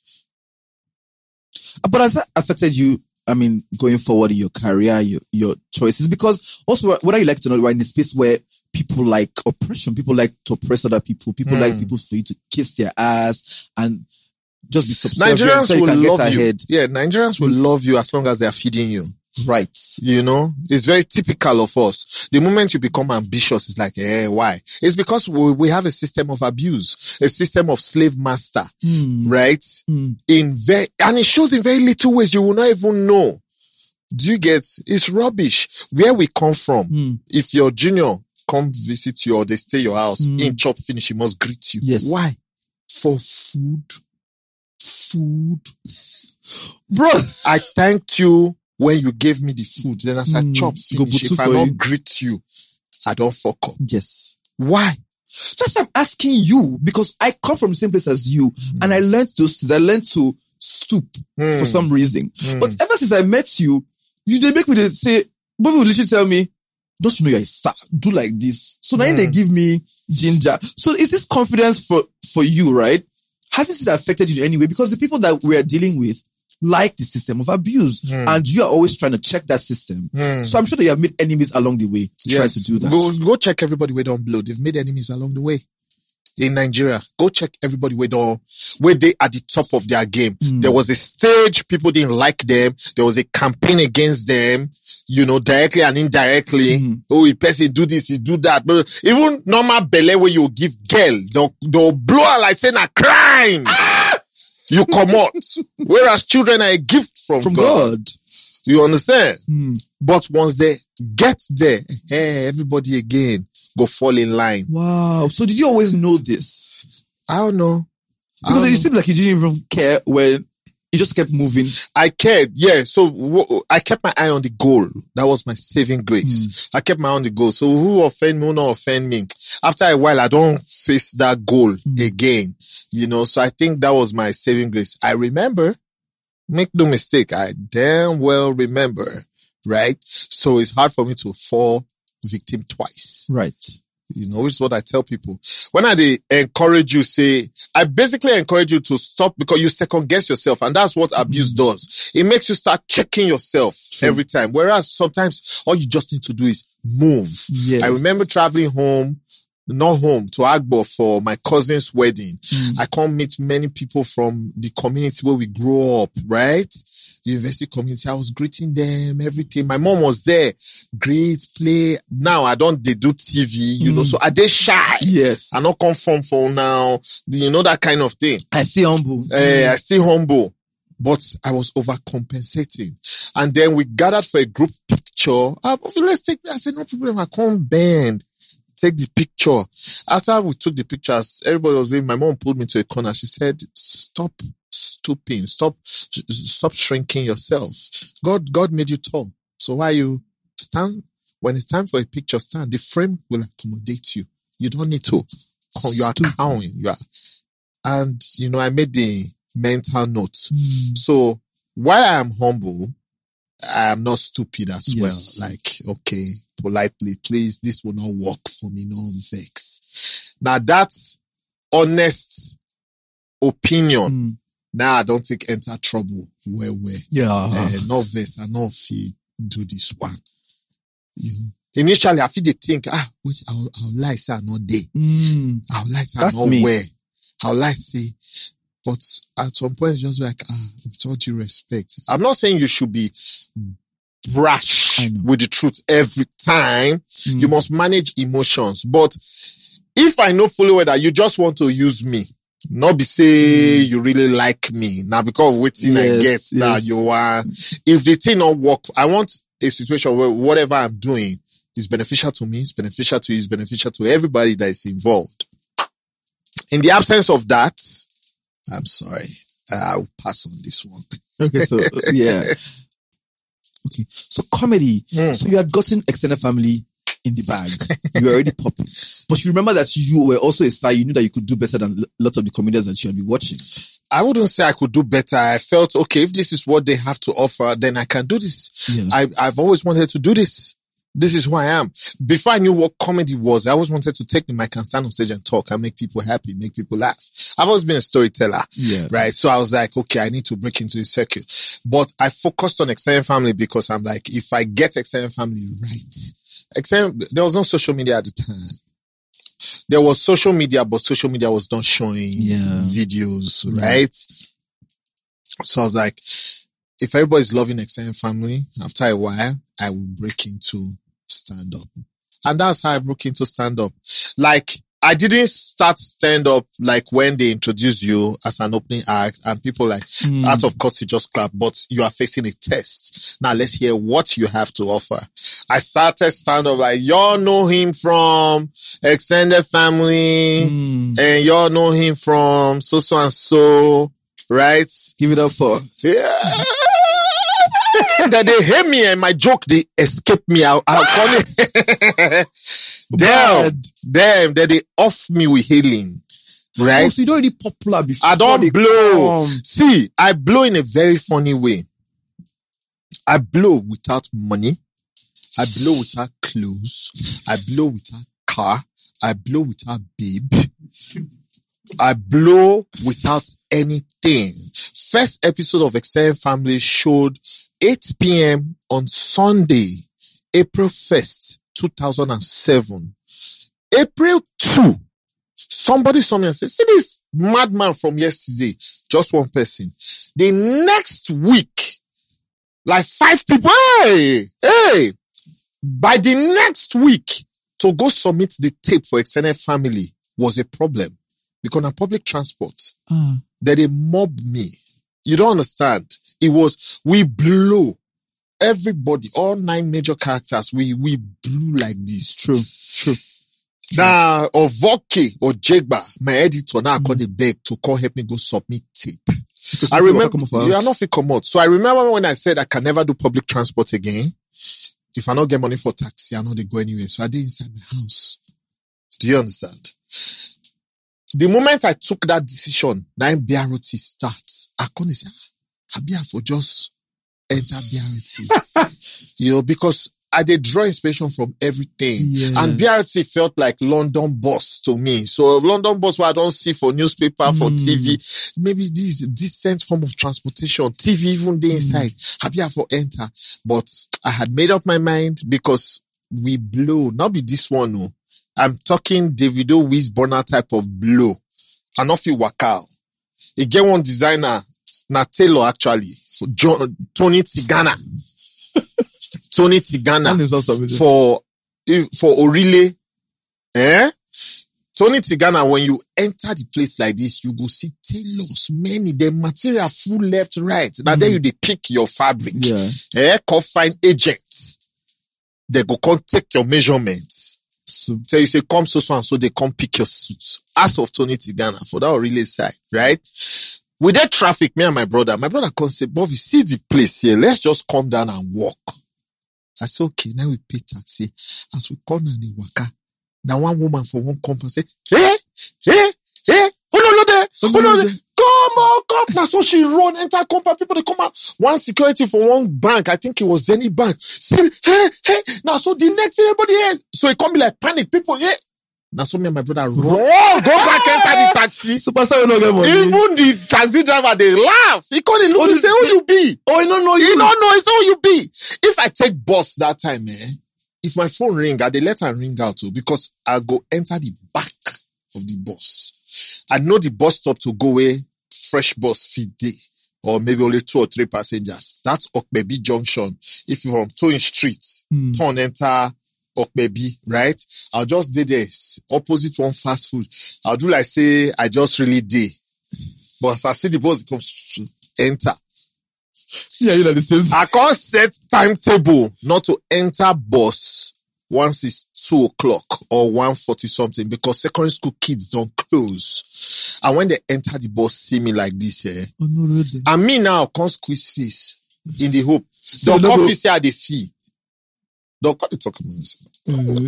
But has that affected you? I mean, going forward in your career, your choices, because also what I like to know, we're in a space where people like oppression, people like to oppress other people like people for you to kiss their ass and just be subservient Nigerians so you can will get love ahead. Yeah, Nigerians will love you as long as they are feeding you. Right. It's very typical of us. The moment you become ambitious, it's like, why? It's because we have a system of abuse, a system of slave master, right? And it shows in very little ways you will not even know. Do you get? It's rubbish. Where we come from, if your junior come visit you or they stay your house, in chop finish, he must greet you. Yes. Why? For food. Bro, I thanked you when you gave me the food. Then as I chop finish, if I don't greet you, I don't fuck up. Yes. Why? Just I'm asking you because I come from the same place as you and I learned those things. I learned to stoop for some reason. But ever since I met you, they make me say, Bobby will literally tell me, don't you know you're a star? Do like this. So now they give me ginger. So is this confidence for you, right? Has this affected you in any way? Because the people that we are dealing with like the system of abuse and you are always trying to check that system. So I'm sure that you have made enemies along the way trying to do that. Go check everybody where don't blow. They've made enemies along the way. In Nigeria, go check everybody where they at the top of their game. There was a stage, people didn't like them. There was a campaign against them, directly and indirectly. Oh, if person do this, he do that. But even normal belle where you give girl, they'll blow her like saying a crime. You come out. Whereas children are a gift from God. You understand? But once they get there, everybody again go fall in line. Wow. So did you always know this? I don't know. Because it seemed like you didn't even care when you just kept moving. I cared, yeah. So I kept my eye on the goal. That was my saving grace. I kept my eye on the goal. So who offend me, who not offend me? After a while, I don't face that goal again. So I think that was my saving grace. I remember, make no mistake, I damn well remember, right? So it's hard for me to fall victim twice. Right. Which is what I tell people. When I encourage you, I basically encourage you to stop because you second guess yourself. And that's what abuse does. It makes you start checking yourself every time. Whereas sometimes all you just need to do is move. Yes. I remember traveling not home, to Agbo for my cousin's wedding. I can't meet many people from the community where we grew up, right? The university community. I was greeting them, everything. My mom was there. Greet, play. Now they do TV, so are they shy? Yes. I not conform for now. That kind of thing. I stay humble. I stay humble. But I was overcompensating. And then we gathered for a group picture. Let's take, I said, no problem. I can't bend. Take the picture. After we took the pictures, everybody was in. My mom pulled me to a corner. She said, stop stooping. Stop shrinking yourself. God made you tall. So why you stand? When it's time for a picture, stand. The frame will accommodate you. You don't need to. You are cowing. And, I made the mental note. So while I am humble, I am not stupid as well. Like, okay, politely, please, this will not work for me, no vex. Now that's honest opinion. Now I don't think enter trouble where. Yeah. No vex, I know if you do this one. Initially, I feel they think, wait, I'll lie, say I'm not there. I'll lie, say I'm not where. I'll lie, say. But at some point, it's just like, with all due respect. I'm not saying you should be brash with the truth every time. You must manage emotions. But if I know fully well that you just want to use me, not be say you really like me. Now, because of waiting I get that you are, if the thing not work, I want a situation where whatever I'm doing is beneficial to me, it's beneficial to you, it's beneficial to everybody that is involved. In the absence of that, I'm sorry. I'll pass on this one. Okay, so, yeah. Okay, so comedy. So you had gotten extended family in the bag. You were already popping. But you remember that you were also a star. You knew that you could do better than lots of the comedians that you had been watching. I wouldn't say I could do better. I felt, okay, if this is what they have to offer, then I can do this. Yeah. I've always wanted to do this. This is who I am. Before I knew what comedy was, I always wanted to take the mic and stand on stage and talk and make people happy, make people laugh. I've always been a storyteller, right? So I was like, okay, I need to break into the circuit. But I focused on extended family because I'm like, if I get extended family right, there was no social media at the time. There was social media, but social media was not showing videos, right? So I was like, if everybody's loving extended family, after a while, I will break into stand-up. And that's how I broke into stand-up. Like, I didn't start stand-up like when they introduced you as an opening act and people like, out of courtesy, just clap, but you are facing a test. Now let's hear what you have to offer. I started stand-up like, y'all know him from extended family and y'all know him from so and so, right? Give it up for. Yeah. That they hate me and my joke, they escape me. I'll call it. Damn, that they off me with hailing. Right? Oh, so you're already popular before. I don't blow. See, I blow in a very funny way. I blow without money. I blow without clothes. I blow without car. I blow without babe. I blow without anything. First episode of Extended Family showed 8 p.m. on Sunday, April 1st, 2007. April 2, somebody saw me and said, see this madman from yesterday, just one person. The next week, like 5 people, hey, by the next week, to go submit the tape for Extended Family was a problem. Because on public transport, that they mobbed me. You don't understand. It was, we blew everybody, all 9 major characters, we blew like this. True. Now, Ovoke or Jegba, my editor, now called the beg to call help me go submit tape. I remember, you are not fit come out. So I remember when I said I can never do public transport again. If I not get money for taxi, I know they go anywhere. So I did inside my house. Do you understand? The moment I took that decision, now BRT starts, I couldn't say, Abia for just enter BRT. Because I did draw inspiration from everything. Yes. And BRT felt like London bus to me. So London bus, what I don't see for newspaper, for TV, maybe this decent form of transportation, TV even there inside. Abia for enter. But I had made up my mind because we blow, not be this one, no. I'm talking Davido Wiz Burner type of blow. And not feel wakao. You get one designer, na Taylor actually, for Tony Tigana. Tony Tigana for Orile. Tony Tigana, when you enter the place like this, you go see tailors, many, the material full left, right. Now then they pick your fabric. Go find agents. They go come take your measurements. So you say, come so and so, they come pick your suit. As of Tony Tigana, for that Orile side, right? With that traffic, me and my brother come say, Bobby, see the place here. Let's just come down and walk. I said, okay, now we pay taxi. As we come down the waka, now one woman for one company say, hold on there. Come. Now so she run, enter company, people, they come out. One security for one bank, I think it was Zenith Bank. Say, hey. Now so the next thing, everybody here. So it come be like panic, people, Now so me and my brother run. Go back, enter the taxi. Superstar will not get money. Even the taxi driver, they laugh. He can't look and say, who you be? Oh, he don't know you. He don't know, it's who you be. If I take bus that time, if my phone ring, they let her ring out too, because I go enter the back of the bus. I know the bus stop to go away, fresh bus feed day, or maybe only 2 or 3 passengers. That's Okbebi Junction. If you're from Towing Street, turn enter Okbebi, right? I'll just do this opposite one fast food. I'll do like say I just really did. But as I see the bus, it comes enter. Yeah, you know the same. I can't set timetable not to enter bus once it's 2 o'clock or 1:40 something, because secondary school kids don't close. And when they enter the bus, see me like this, Oh, no, really? And me now can't squeeze face in the hope. So the officer had the fee. Don't call the talk about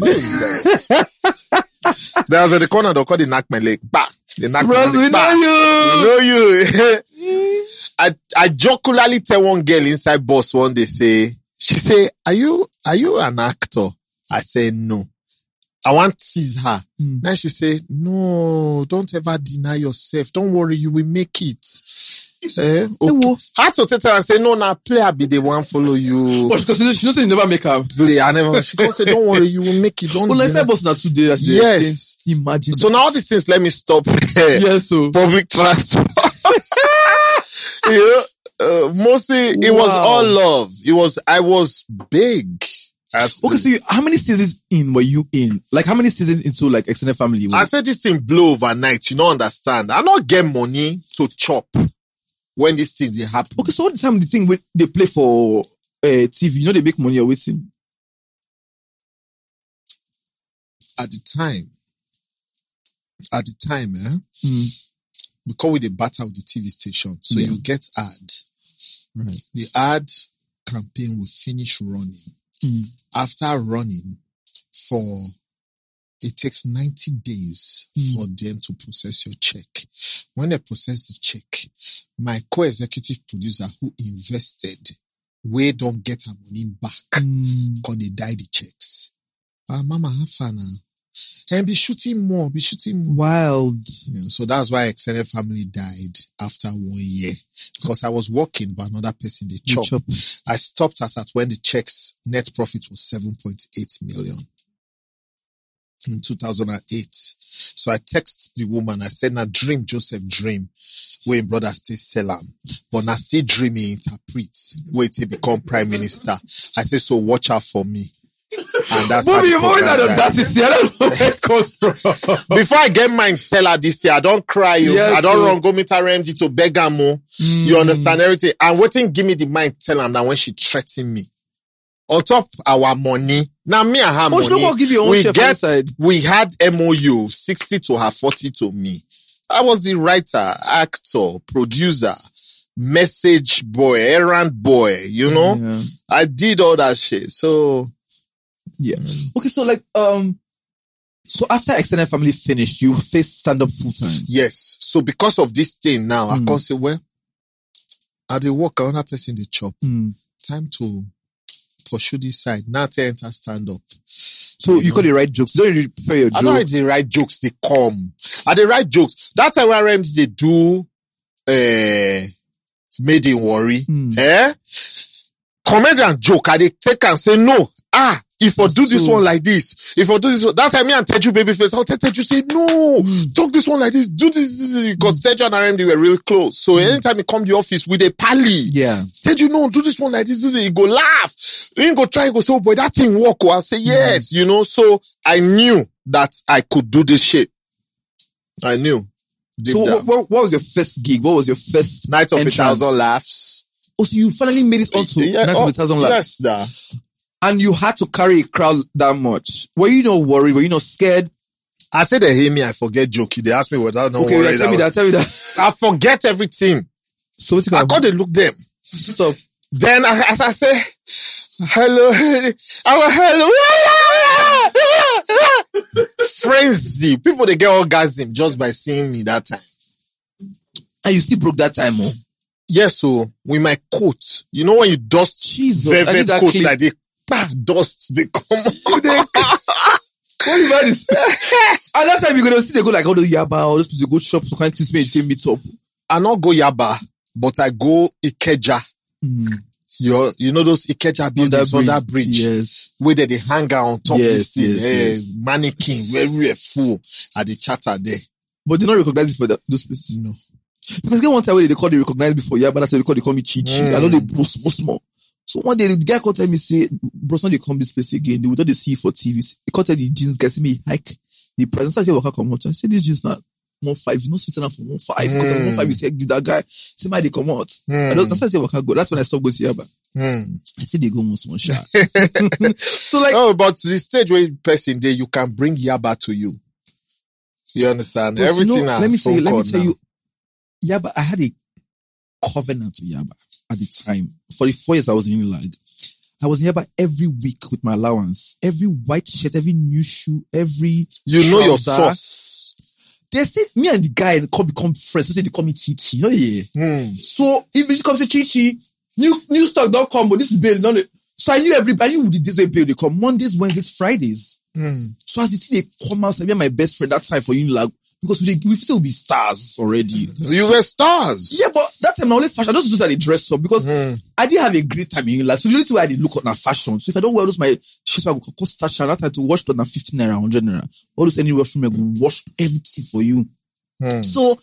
There's at the corner, they'll call the knock my leg back. They knock my leg back. We know you. I jocularly tell one girl inside bus one day, she say, are you an actor? I say, no. I want to tease her. Then she say, no, don't ever deny yourself. Don't worry, you will make it. Okay. I had to tell her and say, no, now player be the one follow you. But because she knows you never make her. She can't say, don't worry, you will make it. Don't. Well, let's say boss not today. Yes. Imagine. So now all these things, let me stop. Yes, so public transport. Mostly, it was all love. I was big. Okay, so how many seasons in were you in? Like, how many seasons into, like, extended family? I said this thing blow overnight. You don't understand. I don't get money to chop when this thing they happen. Okay, so what time the thing they play for TV? You know they make money or waiting? At the time, because we the battle with the TV station, so you get ad. Right. The ad campaign will finish running. After running it takes 90 days for them to process your check. When they process the check, my co-executive producer who invested, we don't get her money back because they die the checks. Mama, have fun now. And be shooting more. Wild. Yeah, so that's why extended family died after 1 year. Because I was working, but another person, they chop. I stopped at when the check's net profit was 7.8 million. In 2008. So I texted the woman, I said, now dream, Joseph, dream. When brother still sell him. But now still dreaming interprets. Wait till become prime minister. I said, so watch out for me. And that's how you've always had audacity. I don't know where it comes from. Before I get mine, tell her this thing. I don't cry. Yes, I don't run go meet her MD to beg her more. You understand everything. And waiting, give me the mind, tell her that when she threatened me. On top our money. Now me and her money. Don't give your own we had MOU 60 to her, 40 to me. I was the writer, actor, producer, message boy, errand boy, you know? Yeah. I did all that shit. So yeah. Okay, so like so after extended family finished, you faced stand-up full time. Yes. So because of this thing now, I can't say, well, I dey work, another person they chop. Time to pursue this side. Now to enter stand-up. So you got the right jokes. Don't you prepare your jokes? I don't write the right jokes, they come. Are the right jokes. That's why RMs they do made in worry. Comedian joke, I they take and say no. If I do this one like this, if I do this one, that time me and Teju Babyface, I'll Teju say, no, talk this one like this, do this, because Teju and RMD were really close. So anytime he come to the office with a pally, Teju, no, do this one like this, he go laugh. He go try, he go say, oh boy, that thing work. I'll say, yes, you know, so I knew that I could do this shit. I knew. So what was your first gig? What was your first Night of entrance? 1,000 Laughs. Oh, so you finally made it onto Night of 1,000 Laughs? Yes, and you had to carry a crowd that much. Were you not worried? Were you not scared? I said they hear me, I forget jokey. They ask me what I don't okay, worry. Tell me that. I forget everything. So what's I can't look them. Stop. Then as I say, hello, frenzy. People they get orgasm just by seeing me that time. And you still broke that time, oh? Yes, so with my coat, you know when you dust velvet coat clip. Like dust, they come out. What about this? And that time you're gonna see they go like all the Yaba, all those people go shop to kind of teach me meet up. I not go Yaba, but I go Ikeja. You know those Ikeja buildings on that bridge? Yes. Where they hang out on top this thing. Yes. Mannequin, very full at the chatter there. But they don't recognize it for those places. No. Because get one time where they call they recognize before, but that's why they call me Chi-Chi. I know they both small. So one day the guy called me say, bro, son, they come this place again. They would not see for TV. He called the jeans guys, see me hike the price. I said, this jeans not 1.5. You know, so for 1.5. Because 1.5, you say, give that guy. Say, my, they come out. That's why I say, go. That's when I stopped going to Yaba. I said, they go most one shot. So like. Oh, but the stage where person there, you can bring Yaba to you. You understand? Everything. You know, let me tell you, Yaba, I had a covenant with Yaba at the time. For the 4 years I was in Unilag, I was in Yaba every week with my allowance. Every white shirt, every new shoe, every you know your sauce. They said me and the guy become friends. So they call me Chi-Chi. You know, So if you come to Chi-Chi, new stock don't come, but this is bail. So I knew everybody would this way bail. They come Mondays, Wednesdays, Fridays. So as they come out, I be my best friend that time for Unilag. Because we still be stars already. You were stars. Yeah, but that time I only fashion. I just do that dress up because I didn't have a great time in Unilag. So the only thing I did look at now fashion. So if I don't wear those my shirts, I will cost such that time to wash to 15 naira, 100 naira. All those any washroom I will wash everything for you. So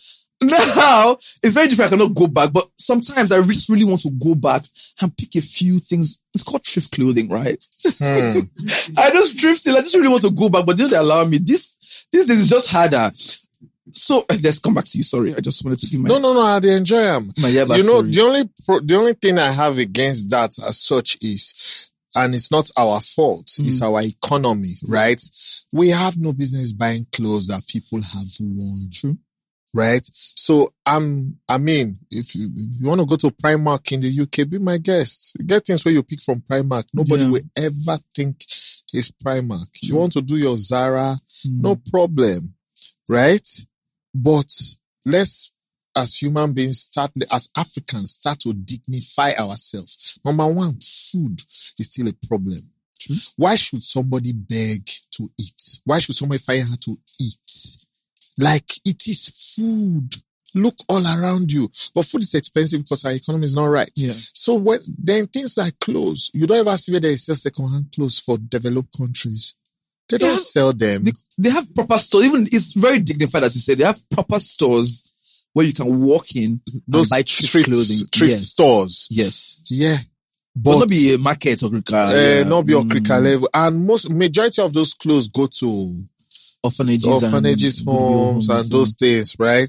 now it's very different. I cannot go back, but sometimes I just really want to go back and pick a few things. It's called thrift clothing, right? I just thrifted. I just really want to go back, but they don't allow me. This is just harder. So let's come back to you. Sorry, I just wanted to give my No. I enjoy them. Yeah, you know, the only thing I have against that as such is, and it's not our fault, it's our economy, right? We have no business buying clothes that people have worn. True. Right? So, I mean, if you want to go to Primark in the UK, be my guest. Get things where you pick from Primark. Nobody will ever think it's Primark. You want to do your Zara, no problem. Right? But let's, as human beings, as Africans, start to dignify ourselves. Number one, food is still a problem. True. Why should somebody beg to eat? Why should somebody find hard to eat? Like, it is food. Look all around you. But food is expensive because our economy is not right. Yeah. So then things like clothes, you don't ever see where they sell second-hand clothes for developed countries. They don't sell them. They have proper stores. Even it's very dignified, as you said. They have proper stores where you can walk in and buy thrift clothing. Thrift stores. Yes. Yeah. But not be a market or not be Okrika level. And majority of those clothes go to orphanages, homes, and those things, right?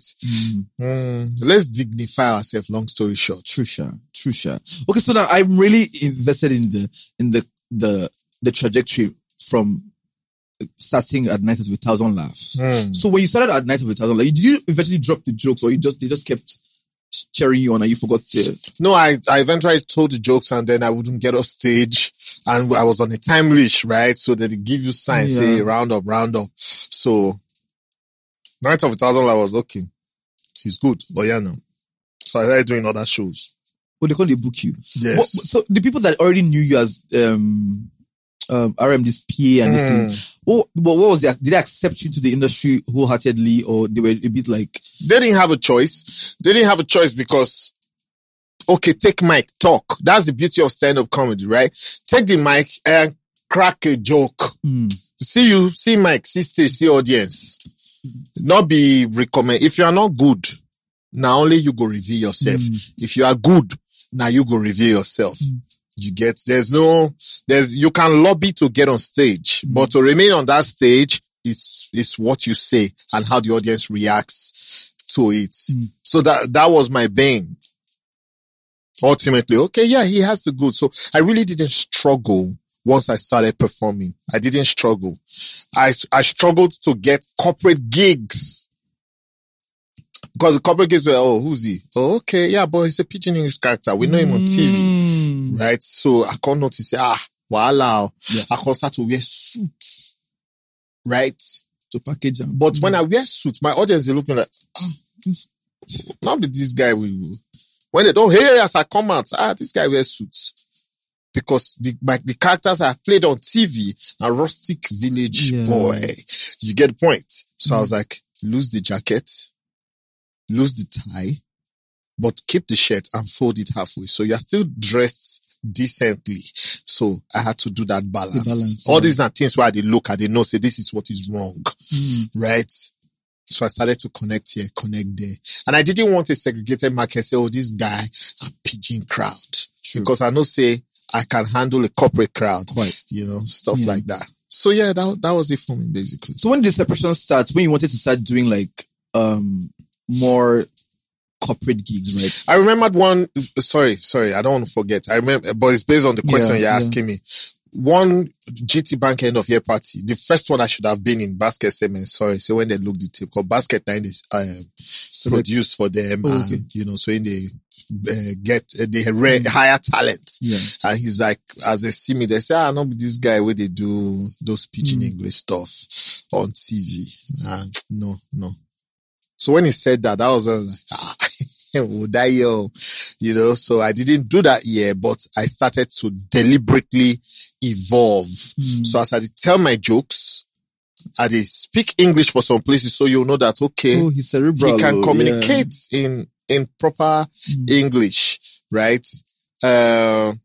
Let's dignify ourselves. Long story short, true. Okay, so now I'm really invested in the trajectory from starting at Night of 1,000 Laughs. So when you started at Night of 1,000 Laughs, did you eventually drop the jokes, or they just kept cheering you on and you forgot to? No, I eventually told the jokes and then I wouldn't get off stage and I was on a time leash, right? So that they give you signs, say round up. So Night of 1,000 Laughs was okay. He's good. Oh yeah, now. So I started doing other shows. Well, they can't book you. Yes. So the people that already knew you as RM, this PA and this thing, what was did they accept you to the industry wholeheartedly, or they were a bit like? They didn't have a choice. Because, okay, take mic, talk. That's the beauty of stand-up comedy, right? Take the mic and crack a joke. See mic, see stage, see audience. Not be recommend. If you are not good, now only you go reveal yourself. If you are good, now you go reveal yourself. You get, you can lobby to get on stage, but to remain on that stage is what you say and how the audience reacts to it. So that was my bane. Ultimately, okay, yeah, he has the good. So I really didn't struggle once I started performing. I didn't struggle. I struggled to get corporate gigs. Because the corporate gigs were, who's he? Oh, okay, yeah, but he's a Pidgin English character. We know him on TV. Right? So I can't notice, voila. Yeah. I can't start to wear suits. Right? To package them. But when I wear suits, my audience, they look like, not that this guy will. When they don't hear as I come out, this guy wears suits. Because the characters I played on TV are rustic village boy. You get the point. So I was like, lose the jacket, lose the tie, but keep the shirt and fold it halfway. So you're still dressed decently. So I had to do that balance. All these are things where they look at, they know, say this is what is wrong. Right? So I started to connect here, connect there. And I didn't want a segregated market, say, this guy, a Pidgin crowd. True. Because I know, say, I can handle a corporate crowd. Quite. Stuff like that. So yeah, that was it for me, basically. So when did the separation start? When you wanted to start doing more corporate gigs, right? I remembered one, sorry, I don't want to forget. I remember, but it's based on the question you're asking me. One GT Bank end of year party, the first one I should have been in Basket segment, so when they looked the tape, because Basket 9 is produced for them, and, so in they hire talent. Yeah. And he's like, as they see me, they say, not be this guy where they do those Pidgin English stuff on TV. And no. So when he said that, I was like, would I, so I didn't do that year, but I started to deliberately evolve. So as I tell my jokes, I speak English for some places, so you'll know that, okay, he's cerebral, he can communicate in proper English, right? I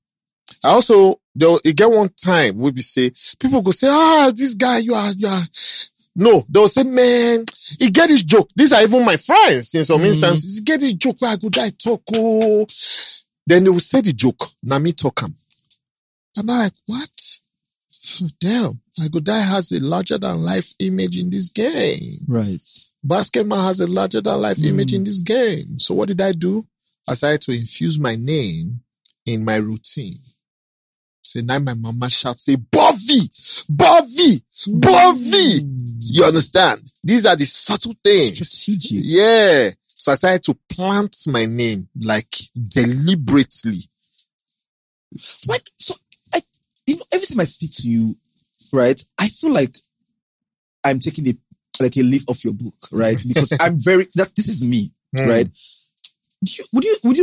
also, it get one time, people go say, this guy, you are No, they'll say, man, he get this joke. These are even my friends in some instances. He get this joke where I go die talk. Oh. Then they will say the joke. Now me talk him. And I'm like, what? Damn, I go die has a larger than life image in this game. Right. Basketball has a larger than life image in this game. So what did I do? I started to infuse my name in my routine. Say, now my mama shout, say, Bovie! Bovie! Bovie! You understand? These are the subtle things. Strategic. Yeah. So I started to plant my name, like, deliberately. What? So, every time I speak to you, right, I feel like I'm taking a leaf off your book, right? Because this is me, right? Would you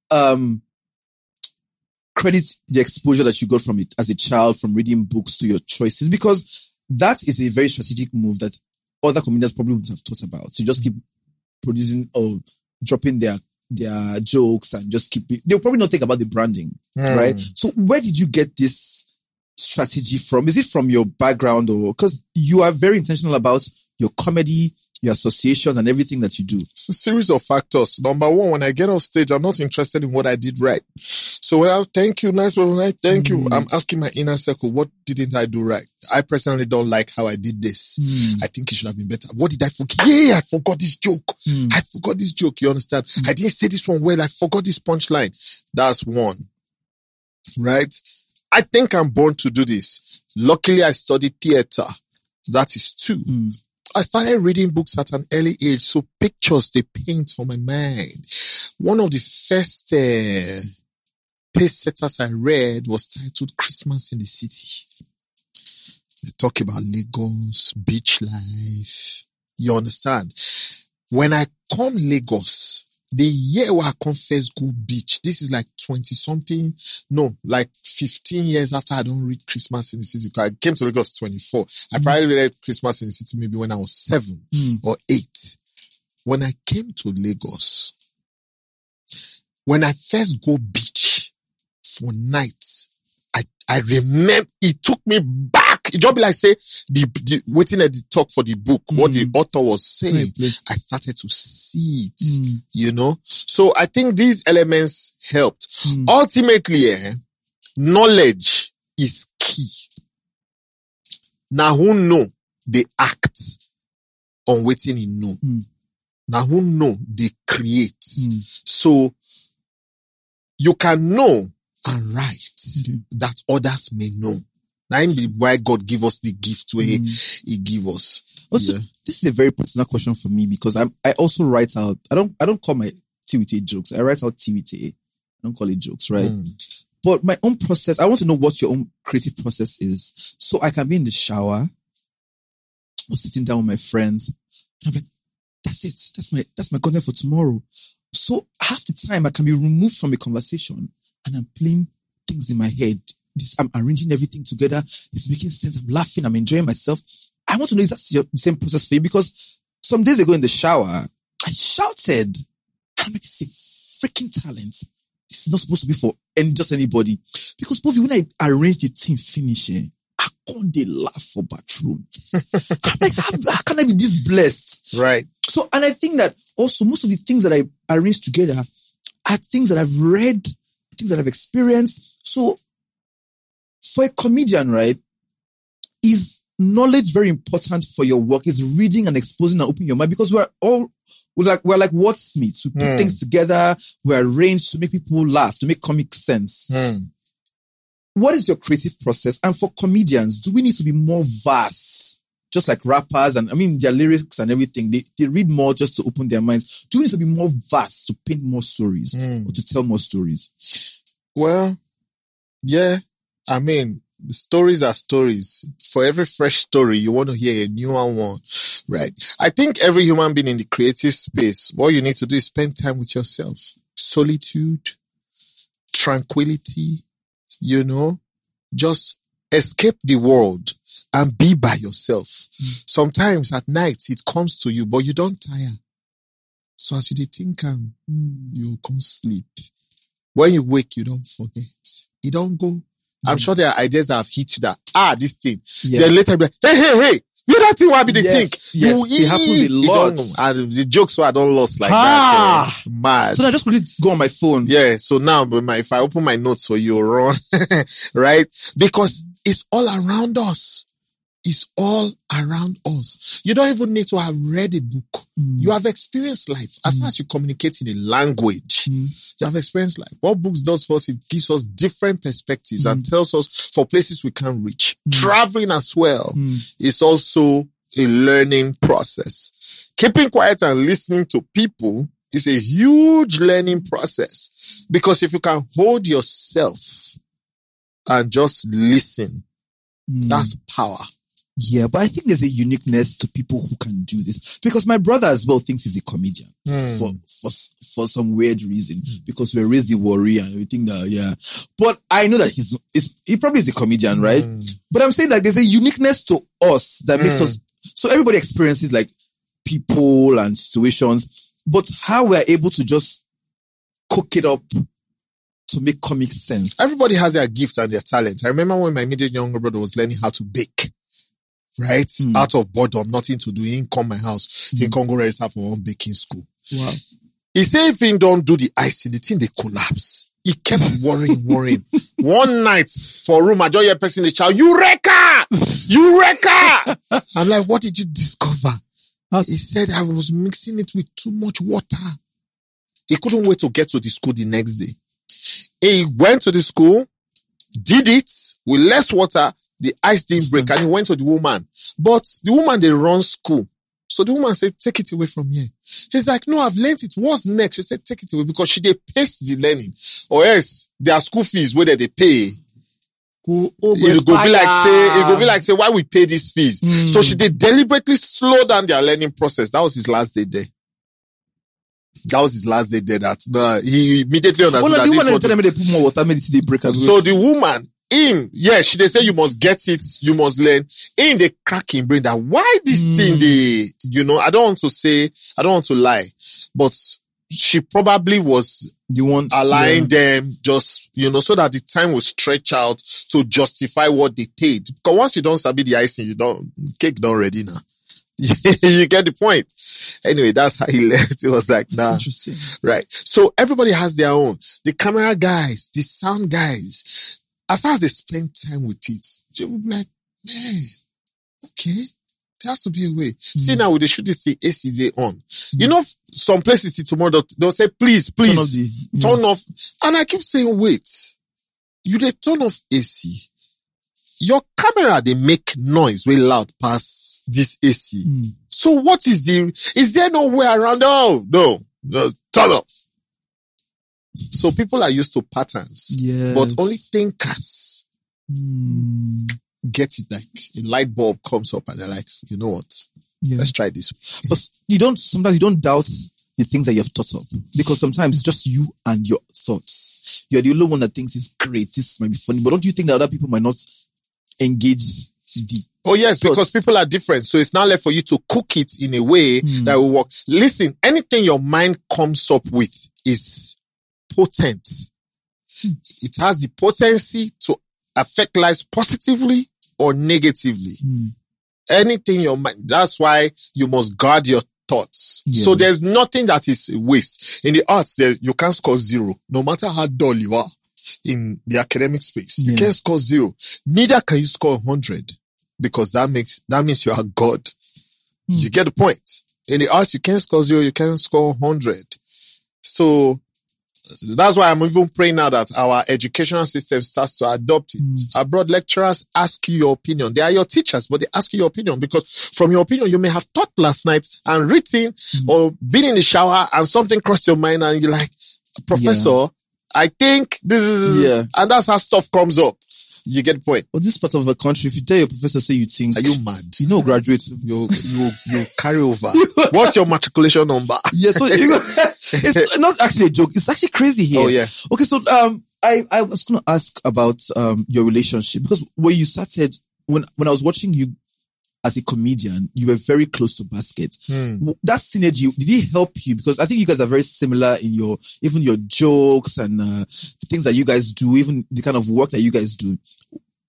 credit the exposure that you got from it as a child, from reading books to your choices? Because that is a very strategic move that other comedians probably wouldn't have thought about. So just keep producing or dropping their jokes and just keep it. They'll probably not think about the branding, right? So where did you get this strategy from? Is it from your background, or because you are very intentional about your comedy, your associations, and everything that you do? It's a series of factors. Number one, when I get off stage, I'm not interested in what I did right. So when I thank you, nice one, thank you, I'm asking my inner circle, what didn't I do right? I personally don't like how I did this. I think it should have been better. What did I forget? Yeah, I forgot this joke. I forgot this joke. You understand? I didn't say this one well. I forgot this punchline. That's one. Right? I think I'm born to do this. Luckily, I studied theater. That is two. I started reading books at an early age, so pictures, they paint for my mind. One of the first pace setters I read was titled Christmas in the City. They talk about Lagos, beach life. You understand? When I come Lagos, the year where I come first go beach, this is like 15 years after I don't read Christmas in the City. I came to Lagos 24. I probably read Christmas in the City maybe when I was 7 or 8. When I came to Lagos, when I first go beach for nights, I remember it took me back. It just be like say the waiting at the talk for the book, what the author was saying. I started to see it, you know. So I think these elements helped. Ultimately, knowledge is key. Now who know they act on waiting in know. Now who know they create. So you can know and write that others may know. That's why God give us the gift where He give us. Also, this is a very personal question for me because I also write out. I don't call my tea with a jokes. I write out tea with a. I don't call it jokes, right? But my own process. I want to know what your own creative process is, so I can be in the shower or sitting down with my friends, and I'm like, that's it. That's my content for tomorrow. So half the time I can be removed from a conversation and I'm playing things in my head. I'm arranging everything together. It's making sense. I'm laughing. I'm enjoying myself. I want to know if that's the same process for you, because some days ago in the shower, I shouted, I'm like, this is freaking talent. This is not supposed to be for just anybody. Because Bovie, when I arranged the team finish, I can't laugh for bathroom. I'm like, how can I be this blessed? Right. So, and I think that also most of the things that I arranged together are things that I've read, things that I've experienced. So for a comedian, right, is knowledge very important for your work? Is reading and exposing and opening your mind? Because we're like wordsmiths. We put things together, we arrange to make people laugh, to make comic sense. What is your creative process? And for comedians, do we need to be more vast? Just like rappers and, I mean, their lyrics and everything, they read more just to open their minds. Do we need to be more vast to paint more stories or to tell more stories? Well, yeah. I mean, the stories are stories. For every fresh story, you want to hear a newer one, right? I think every human being in the creative space, what you need to do is spend time with yourself. Solitude, tranquility, you know, just escape the world and be by yourself. Sometimes at night it comes to you, but you don't tire. So as you think, you can't sleep. When you wake, you don't forget. You don't go. I'm sure there are ideas that have hit you that, this thing. Yeah. Then later be like, hey, You that thing why be the think. Yes, it happens a lot. And the jokes were I don't lost like that. Mad. So I just wanted to go on my phone. Yeah. So now if I open my notes for you, run, right? Because it's all around us. It's all around us. You don't even need to have read a book. You have experienced life. As far as you communicate in a language, you have experienced life. What books does for us, it gives us different perspectives and tells us for places we can't reach. Traveling as well is also a learning process. Keeping quiet and listening to people is a huge learning process. Because if you can hold yourself and just listen, that's power. Yeah, but I think there's a uniqueness to people who can do this, because my brother as well thinks he's a comedian for some weird reason, because we're raised the worry and everything but I know that he probably is a comedian, right? But I'm saying like there's a uniqueness to us that makes us, so everybody experiences like people and situations, but how we're able to just cook it up to make comic sense. Everybody has their gifts and their talents. I remember when my immediate younger brother was learning how to bake. Right? Out of boredom, nothing to do. He didn't come my house. He can't go register for one baking school. Wow. He said if he don't do the icing, the thing they collapse. He kept worrying. One night for room, I just hear a person in the shout, Eureka! I'm like, what did you discover? He said I was mixing it with too much water. He couldn't wait to get to the school the next day. He went to the school, did it with less water. The ice didn't break, and he went to the woman. But the woman, they run school. So the woman said, take it away from here. She's like, no, I've learned it. What's next? She said, take it away, because she they pays the learning. Or else, their school fees, whether they pay. It go be like, say, why we pay these fees? So she did deliberately slow down their learning process. That was his last day there. That he immediately understood that. The woman tell them they put more water, they break as well. So the woman, she they say you must get it, you must learn. They crack in brain that why this thing I don't want to lie, but she probably was the one allowing them just, so that the time will stretch out to justify what they paid. Because once you don't sabi the icing, cake don't ready now. You get the point. Anyway, that's how he left. It was like, nah. Interesting. Right. So everybody has their own. The camera guys, the sound guys, as far as they spend time with it, they will be like, man, okay, there has to be a way. See now, when they shoot this thing, AC day on. Some places tomorrow, they'll say, please, turn off. And I keep saying, wait, they turn off AC. Your camera, they make noise way loud past this AC. So what is there no way around? Oh, no, turn off. So people are used to patterns, but only thinkers get it. Like a light bulb comes up and they're like, you know what? Let's try this way. But sometimes you don't doubt the things that you have thought of, because sometimes it's just you and your thoughts. You're the only one that thinks it's great. This might be funny, but don't you think that other people might not engage the Oh yes, because people are different. So it's now left for you to cook it in a way that will work. Listen, anything your mind comes up with is potent. It has the potency to affect lives positively or negatively. Anything your mind, that's why you must guard your thoughts. So there's nothing that is a waste. In the arts, you can't score 0, no matter how dull you are in the academic space. You can't score 0. Neither can you score 100, because that means you are God. You get the point? In the arts, you can't score 0, you can't score 100. So that's why I'm even praying now that our educational system starts to adopt it. Abroad lecturers ask you your opinion. They are your teachers, but they ask you your opinion, because from your opinion, you may have taught last night and written or been in the shower and something crossed your mind and you're like, Professor, I think this is, and that's how stuff comes up. You get the point. Well, this part of the country, if you tell your professor, say you think, are you mad? Graduate, you carry over. What's your matriculation number? So it's not actually a joke. It's actually crazy here. Oh yeah. Okay, so I was going to ask about your relationship, because when you started, when I was watching you as a comedian, you were very close to Basket. That synergy, did it help you? Because I think you guys are very similar in even your jokes and the things that you guys do, even the kind of work that you guys do.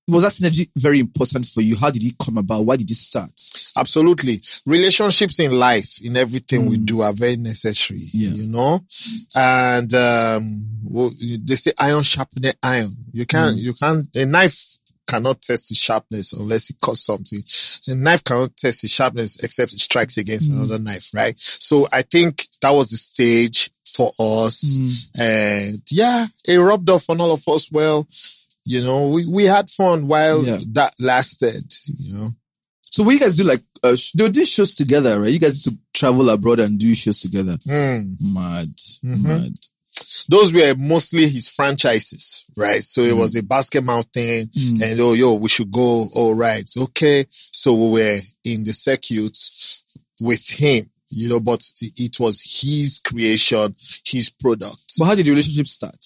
Was that synergy very important for you? How did it come about? Why did it start? Absolutely. Relationships in life, in everything we do, are very necessary, you know? And, they say iron sharpened iron. You can't, a knife cannot test the sharpness unless it cuts something. A knife cannot test the sharpness except it strikes against another knife, right? So I think that was the stage for us. And it rubbed off on all of us well. You know, we had fun while that lasted, you know. So what you guys do, like, they do shows together, right? You guys used to travel abroad and do shows together. Mad. Those were mostly his franchises, right? So it was a Basket Mountain and, we should go. All right. Okay. So we were in the circuit with him, you know, but it was his creation, his product. But how did the relationship start?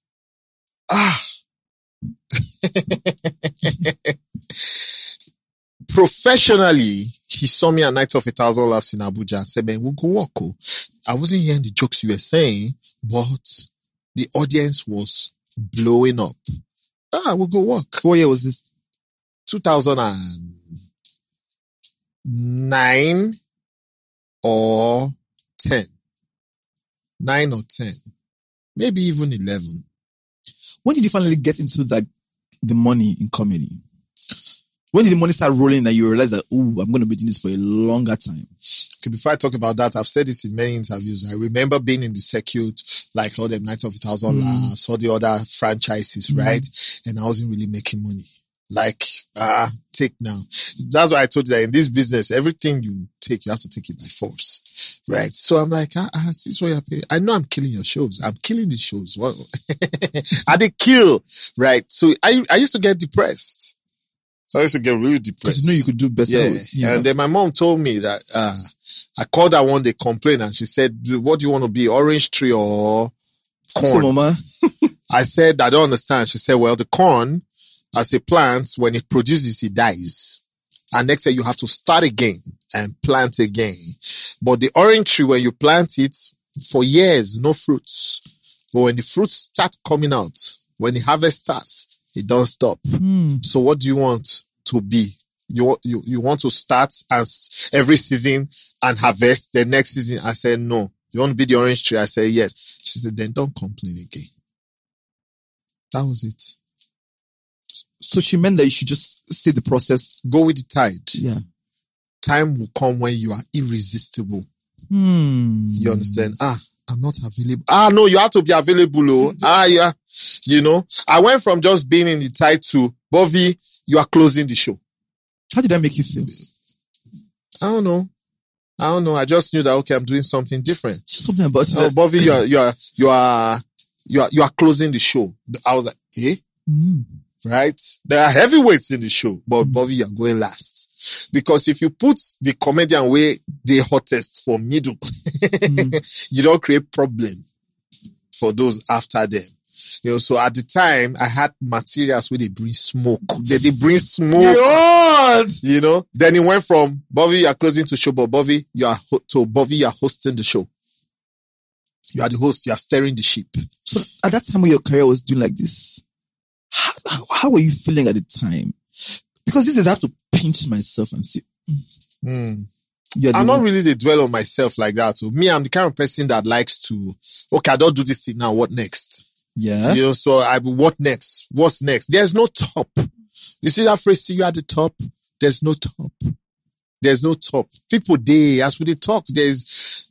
Professionally, he saw me at Night of 1,000 Laughs in Abuja and said, man, we'll go walk. I wasn't hearing the jokes you were saying, but the audience was blowing up. We'll go walk. What year was this? 2009 or 10. 9 or 10. Maybe even 11. When did you finally get into the money in comedy? When did the money start rolling and you realize that, I'm going to be doing this for a longer time? Okay, before I talk about that, I've said this in many interviews. I remember being in the circuit, like all the Nights of 1,000 Laughs, all the other franchises, right? And I wasn't really making money. Like, take now. That's why I told you that in this business, everything you take, you have to take it by force. Right? So I'm like, is this what you're paying? I know I'm killing your shows. I'm killing the shows. Wow. I did kill. Right? So I used to get depressed. So I used to get really depressed. Because you know you could do better. Yeah. And then my mom told me that, I called her one day, complained, and she said, what do you want to be? Orange tree or corn? So, Mama. I said, I don't understand. She said, well, the corn, as a plant, when it produces, it dies. And next year you have to start again and plant again. But the orange tree, when you plant it for years, no fruits. But when the fruits start coming out, when the harvest starts, it don't stop. So what do you want to be? You want to start as every season and harvest the next season? I said, no. You want to be the orange tree? I said, yes. She said, then don't complain again. That was it. So she meant that you should just stay the process. Go with the tide. Yeah. Time will come when you are irresistible. You understand? I'm not available. No, you have to be available. Yeah. You know, I went from just being in the tide to, Bovie, you are closing the show. How did that make you feel? I don't know. I just knew that, okay, I'm doing something different. Something about it. Bovie, you are closing the show. I was like, right? There are heavyweights in the show, but Bovie, you're going last. Because if you put the comedian where the hottest for middle, you don't create problem for those after them. You know, so at the time, I had materials where they bring smoke. They bring smoke. You know, then it went from Bovie, you're closing to show, but Bovie, you're hosting the show. You are the host, you are steering the ship. So at that time when your career was doing like this, how were you feeling at the time? Because this is, I have to pinch myself and see. I'm not really the dwell on myself like that. So me, I'm the kind of person that likes to, okay, I don't do this thing now. What next? Yeah. You know, so what next? What's next? There's no top. You see that phrase, see you at the top? There's no top. There's no top. People, as we talk, there's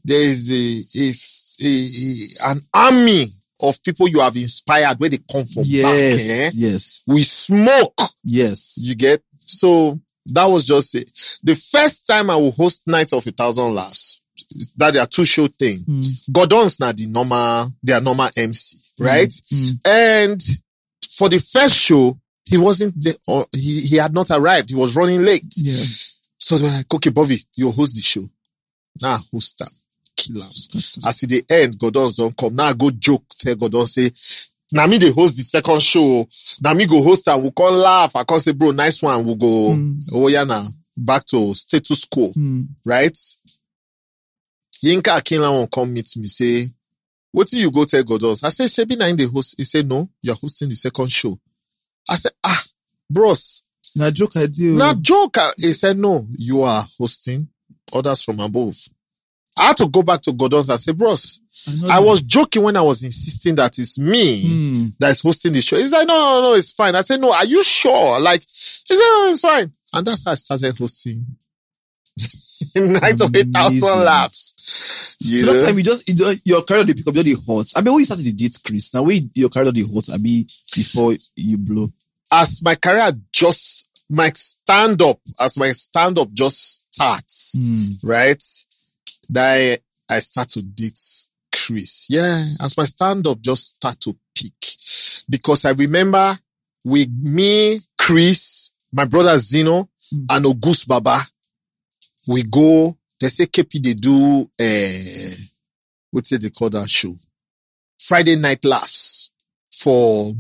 an army of people you have inspired where they come from back. Yes. We smoke. Yes. You get? So that was just it. The first time I will host Night of 1,000 Laughs, that they are two show thing. Gordon's not their normal MC, right? And for the first show, he wasn't there, or he had not arrived. He was running late. Yeah. So they were like, okay, Bovie, you host the show. Now host them. Kill us. As in the end, Gordon's don't come. Now I go joke, tell Gordon, say, now me they host the second show. Now me go host and we'll call laugh. I can't say, bro, nice one. We'll go, now back to status quo. Right? Yinka Akinla won't come meet me, say, what do you go tell Gordon? I said, Shebi na in the host. He said, no, you're hosting the second show. I said, bros. Na joke I do. Na joke. He said, no, you are hosting orders from above. I had to go back to Gordon's and say, bros, I was joking when I was insisting that it's me that is hosting the show. He's like, no, it's fine. I said, no, are you sure? Like, he said, no, it's fine. And that's how I started hosting. Night of 8,000 laughs. So that time your career they pick up the hot. I mean, when you started the date, Chris, now when your career the hot, I mean, before you blow. As my career my stand-up just starts, right? That I start to date Chris. Yeah, as my stand-up just start to peak. Because I remember with me, Chris, my brother Zeno, and August Baba, we go, they say KP, they do, what's it they call that show? Friday Night Laughs for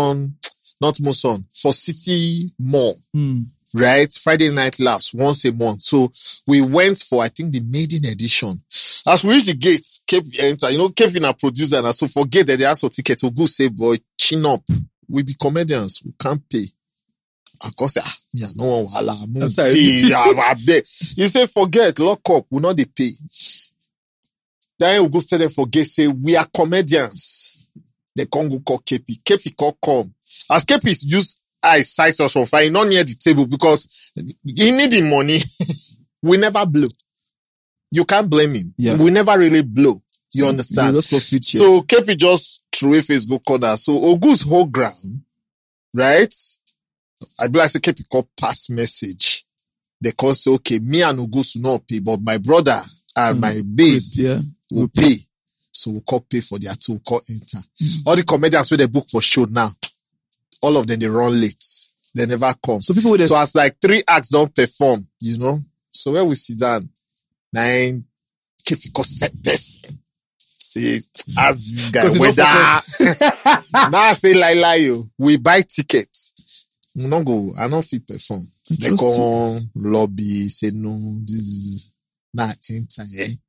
for City Mall. Right? Friday Night Laughs once a month. So we went for, I think, the maiden edition. As we reach the gates, KP enter, KP in a producer, and so forget that they ask for tickets. So go say, boy, chin up. We be comedians. We can't pay. Of course, no one pay. You say, forget, lock up. We not they pay. Then we go tell them, forget, say, we are comedians. They can't go call KP. KP can't come. As KP is used, I sight us from fire, not near the table because he need the money. We never blow. You can't blame him. Yeah. We never really blow. You understand? So KP just threw a Facebook corner. So August whole ground, right? I be like, say KP call pass message. They call say, okay, me and August will not pay, but my brother and my babe will pay. So we'll call pay for their two, we'll call enter. All the comedians where they book for show now, all of them, they run late. They never come. So as like 3 acts don't perform, So where we sit down, 9, KP call set person. See, as this guy whether now I say lie, we buy tickets. We not go, I don't feel perform. They come lobby, say no, this is not enter,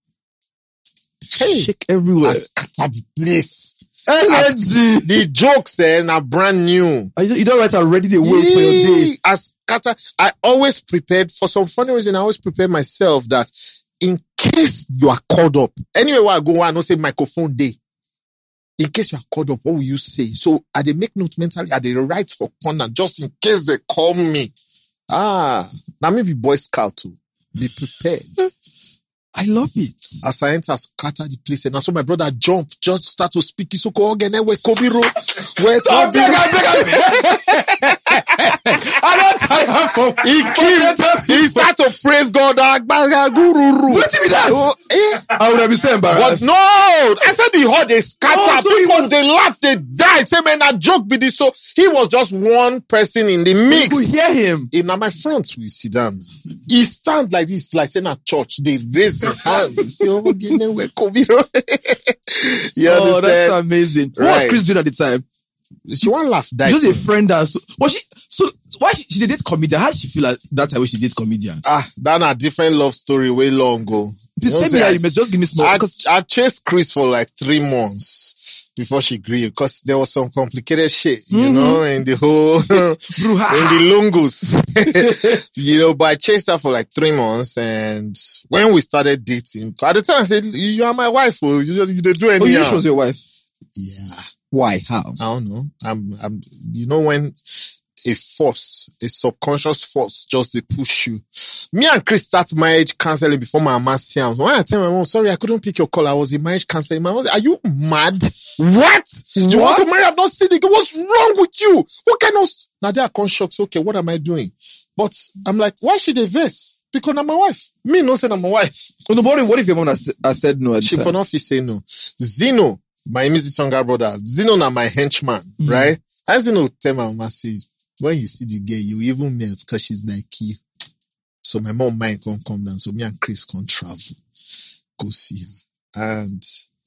Hey, shake everywhere. I scatter the place. The jokes, are brand new. You don't write already, they wait for your day. I always prepared, for some funny reason, I always prepare myself that in case you are called up, anywhere where I go, I don't say microphone day. In case you are called up, what will you say? So I they make notes mentally, I they write for corner, just in case they call me. Now maybe Boy Scout too. Be prepared. I love it. As I enter, scatter the place, and so my brother jump, just start to speak. So go again, where Kobe Road, where Kobe I don't time for he start to praise God. What be that? I would have been so embarrassed. But no, I said the whole they scatter. So people they laugh, they die. Say man, that joke be this. So he was just one person in the mix. You could hear him. In my front, we sit down. He stand like this, like saying at church. They raise his hands. Say, oh, where Kobe Road. Oh, that's amazing. Right. What was Chris doing at the time? She won't laugh. Just a friend. Why she did comedian? How did she feel at that time when she did comedian? That's a different love story way long ago. Please tell me how you must just give me small. I chased Chris for like 3 months before she agreed because there was some complicated shit, in the whole, in the lungus, but I chased her for like 3 months and when we started dating, at the time I said, you are my wife, or you do anything. Oh, she was your wife? Yeah. Why? How? I don't know. I'm when a subconscious force just they push you. Me and Chris start marriage counseling before my mom seems. When I tell my mom, sorry, I couldn't pick your call. I was in marriage counseling. My mom said, are you mad? What? You want to marry? I've not seen it. What's wrong with you? What kind of... Now they are conscious. Okay, what am I doing? But I'm like, why should they vex? Because I'm my wife. Me no say I'm my wife. Oh, no, but what if your mom has said no? She for not say no. Zeno, my immediate younger brother, Zeno na my henchman, right? I Zeno tell my mama, say, when you see the girl, you even melt because she's like you. So my mom mind can't come down. So me and Chris can travel, go see her. And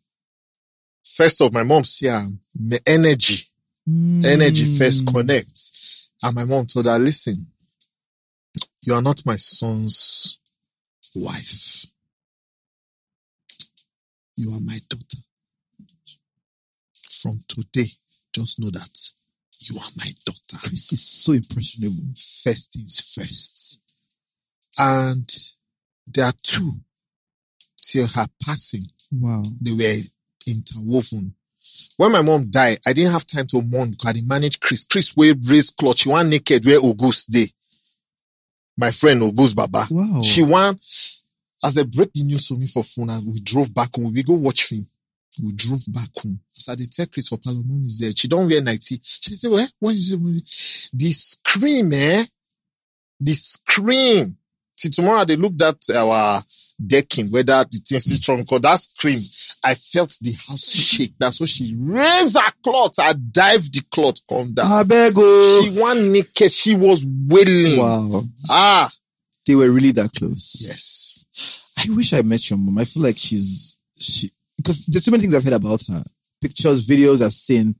first off, my mom see her, the energy first connects. And my mom told her, listen, you are not my son's wife. You are my daughter. From today, just know that You are my daughter. Chris is so impressionable. First things first. And there are two till her passing. Wow. They were interwoven. When my mom died, I didn't have time to mourn because I didn't manage Chris. Chris will raise cloth. She went naked where August day. My friend August Baba. Wow. She went, as I break the news to me for phone, and we drove back home. We go watch film. We drove back home. So I did tell Chris for Palo, mom is there. She don't wear nightie. She said, what is it? The scream, The scream. See, tomorrow they looked at our decking, whether the thing is strong. Because that scream, I felt the house shake. That's why she raised her cloth. I dived the cloth, come down. She went naked. She was wailing. Wow. They were really that close. Yes. I wish I met your mom. I feel like because there's so many things I've heard about her. Pictures, videos I've seen.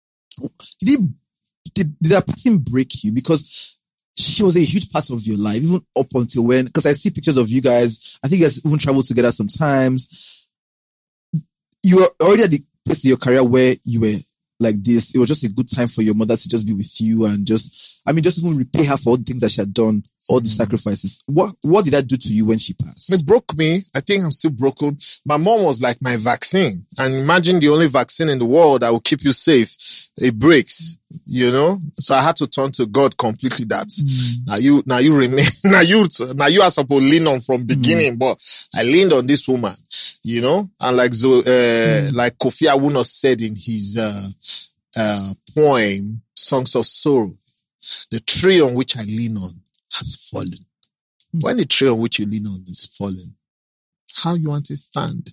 Did that person break you? Because she was a huge part of your life, even up until when, because I see pictures of you guys. I think you guys even traveled together sometimes. You were already at the place in your career where you were like this. It was just a good time for your mother to just be with you and just even repay her for all the things that she had done, all the sacrifices. What did that do to you when she passed? It broke me. I think I'm still broken. My mom was like my vaccine. And imagine the only vaccine in the world that will keep you safe. It breaks, So I had to turn to God completely that now you remain, now you are supposed to lean on from beginning, but I leaned on this woman, and like Kofi Awuno said in his, poem, Songs of Sorrow, the tree on which I lean on has fallen. When the tree on which you lean on is fallen, how you want to stand?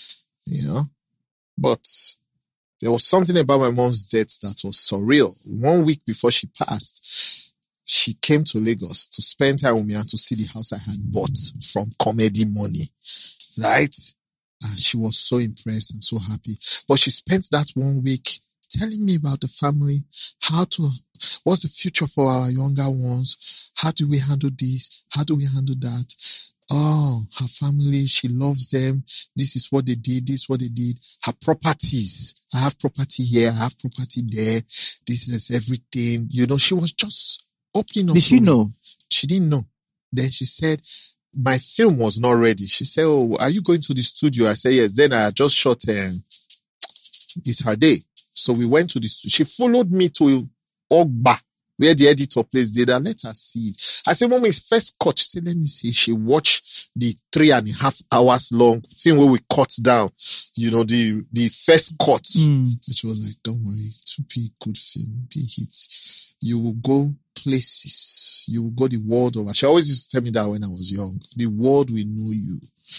But there was something about my mom's death that was surreal. 1 week before she passed, she came to Lagos to spend time with me and to see the house I had bought from comedy money, right? And she was so impressed and so happy. But she spent that 1 week telling me about the family, what's the future for our younger ones? How do we handle this? How do we handle that? Oh, her family, she loves them. This is what they did. This is what they did. Her properties. I have property here. I have property there. This is everything. She was just opening up. Did she know? She didn't know. Then she said, my film was not ready. She said, oh, are you going to the studio? I said, yes. Then I just shot It's Her Day. So we went to the studio. She followed me to Ogba, where the editor plays data. Let her see it. I said, Mom, it's first cut. She said, let me see. She watched the 3.5 hours long film where we cut down, the first cut. And she was like, don't worry, it will be a good film, be a hit. You will go places. You will go the world over. She always used to tell me that when I was young. The world will know you.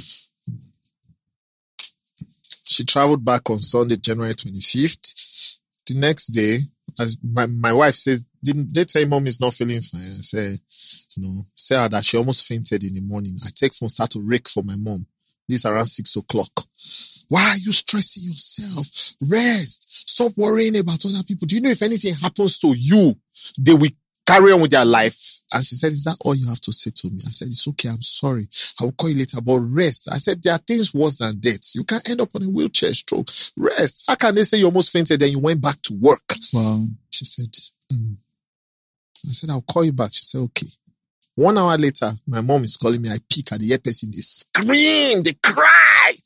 She traveled back on Sunday, January 25th. The next day, as my wife says, didn't they tell you mom is not feeling fine? I say, say her that she almost fainted in the morning. I take phone, start to rake for my mom. This around 6 o'clock. Why are you stressing yourself? Rest. Stop worrying about other people. Do you know if anything happens to you, they will carry on with their life? And she said, is that all you have to say to me? I said, it's okay. I'm sorry. I will call you later, but rest. I said, there are things worse than death. You can end up on a wheelchair stroke. Rest. How can they say you almost fainted and you went back to work? Wow. She said, I said, I'll call you back. She said, okay. 1 hour later, my mom is calling me. I peek at the earpiece. They scream, they cry.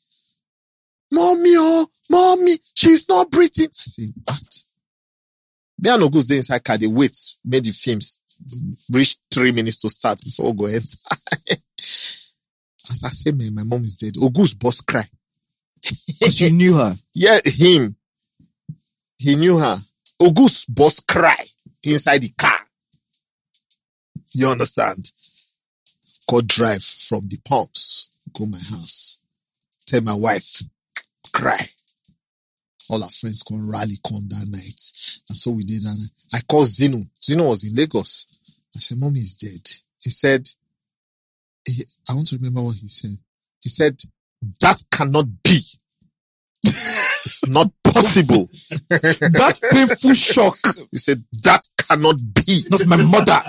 Mommy, she's not breathing. I said, what? Me and August inside car, they wait, made the film reach 3 minutes to start before we go enter. As I say, man, my mom is dead. August boss cry. Because you knew her. Yeah, him. He knew her. August boss cry inside the car. You understand? Go drive from the pumps. Go my house. Tell my wife, cry. All our friends come rally, come that night. And so we did. And I called Zeno. Zeno was in Lagos. I said, Mommy is dead. He said, I want to remember what he said. He said, that cannot be. It's not possible. That painful shock. He said, that cannot be. Not my mother.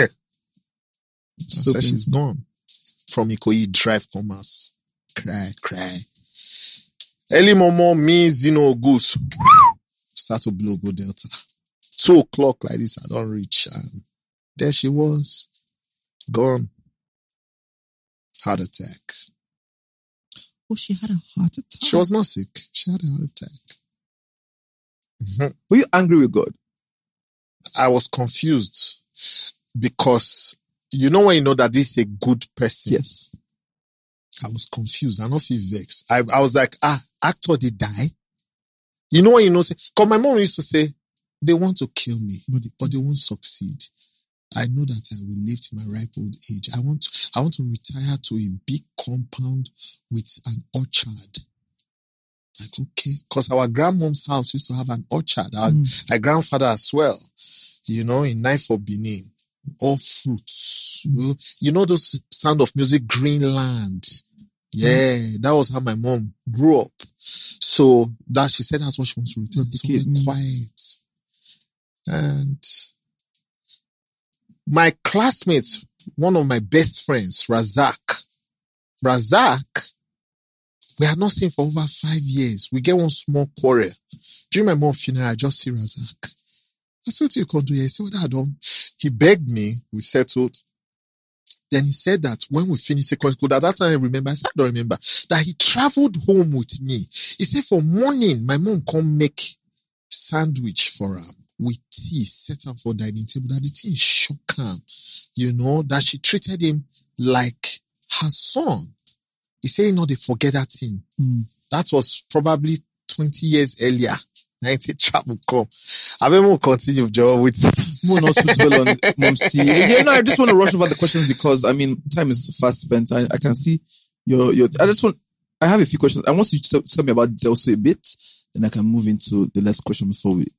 So said, she's gone. From Ikoyi, drive commerce. Cry. Early Momo, me, Zeno, Goose. Start to blow, go Delta. 2 o'clock like this, I don't reach. And there she was, gone. Heart attack. Oh, she had a heart attack. She was not sick. She had a heart attack. Were you angry with God? I was confused because you know when you know that this is a good person. Yes. I was confused. I don't feel vexed. I was like, actor they die. You know when you know, because my mom used to say, they want to kill me, but they won't succeed. I know that I will live to my ripe old age. I want to retire to a big compound with an orchard. Like, okay. Because our grandmom's house used to have an orchard. My grandfather as well, you know, in Naifo, Benin. All fruits. You know those Sound of Music, Greenland. Yeah, that was how my mom grew up. So that she said that's what she wants to return. Somewhere quiet. And my classmates, one of my best friends, Razak, we had not seen for over 5 years. We get one small quarrel. During my mom's funeral, I just see Razak. I said, what you can do here? He said, what I don't. He begged me. We settled. Then he said that when we finished secondary school, at that time I remember, I said, I don't remember, that he traveled home with me. He said for morning, my mom come make sandwich for him with tea, set up for dining table. That the thing shocked him, you know, that she treated him like her son. He said, you know, they forget that thing. That was probably 20 years earlier. 90 travel come. I mean, we'll continue, Joe, with more not suitable on Mom-C. Yeah, no, I just want to rush over the questions because, I mean, time is fast spent. I can see your, I have a few questions. I want you to tell me about Delso a bit, then I can move into the last question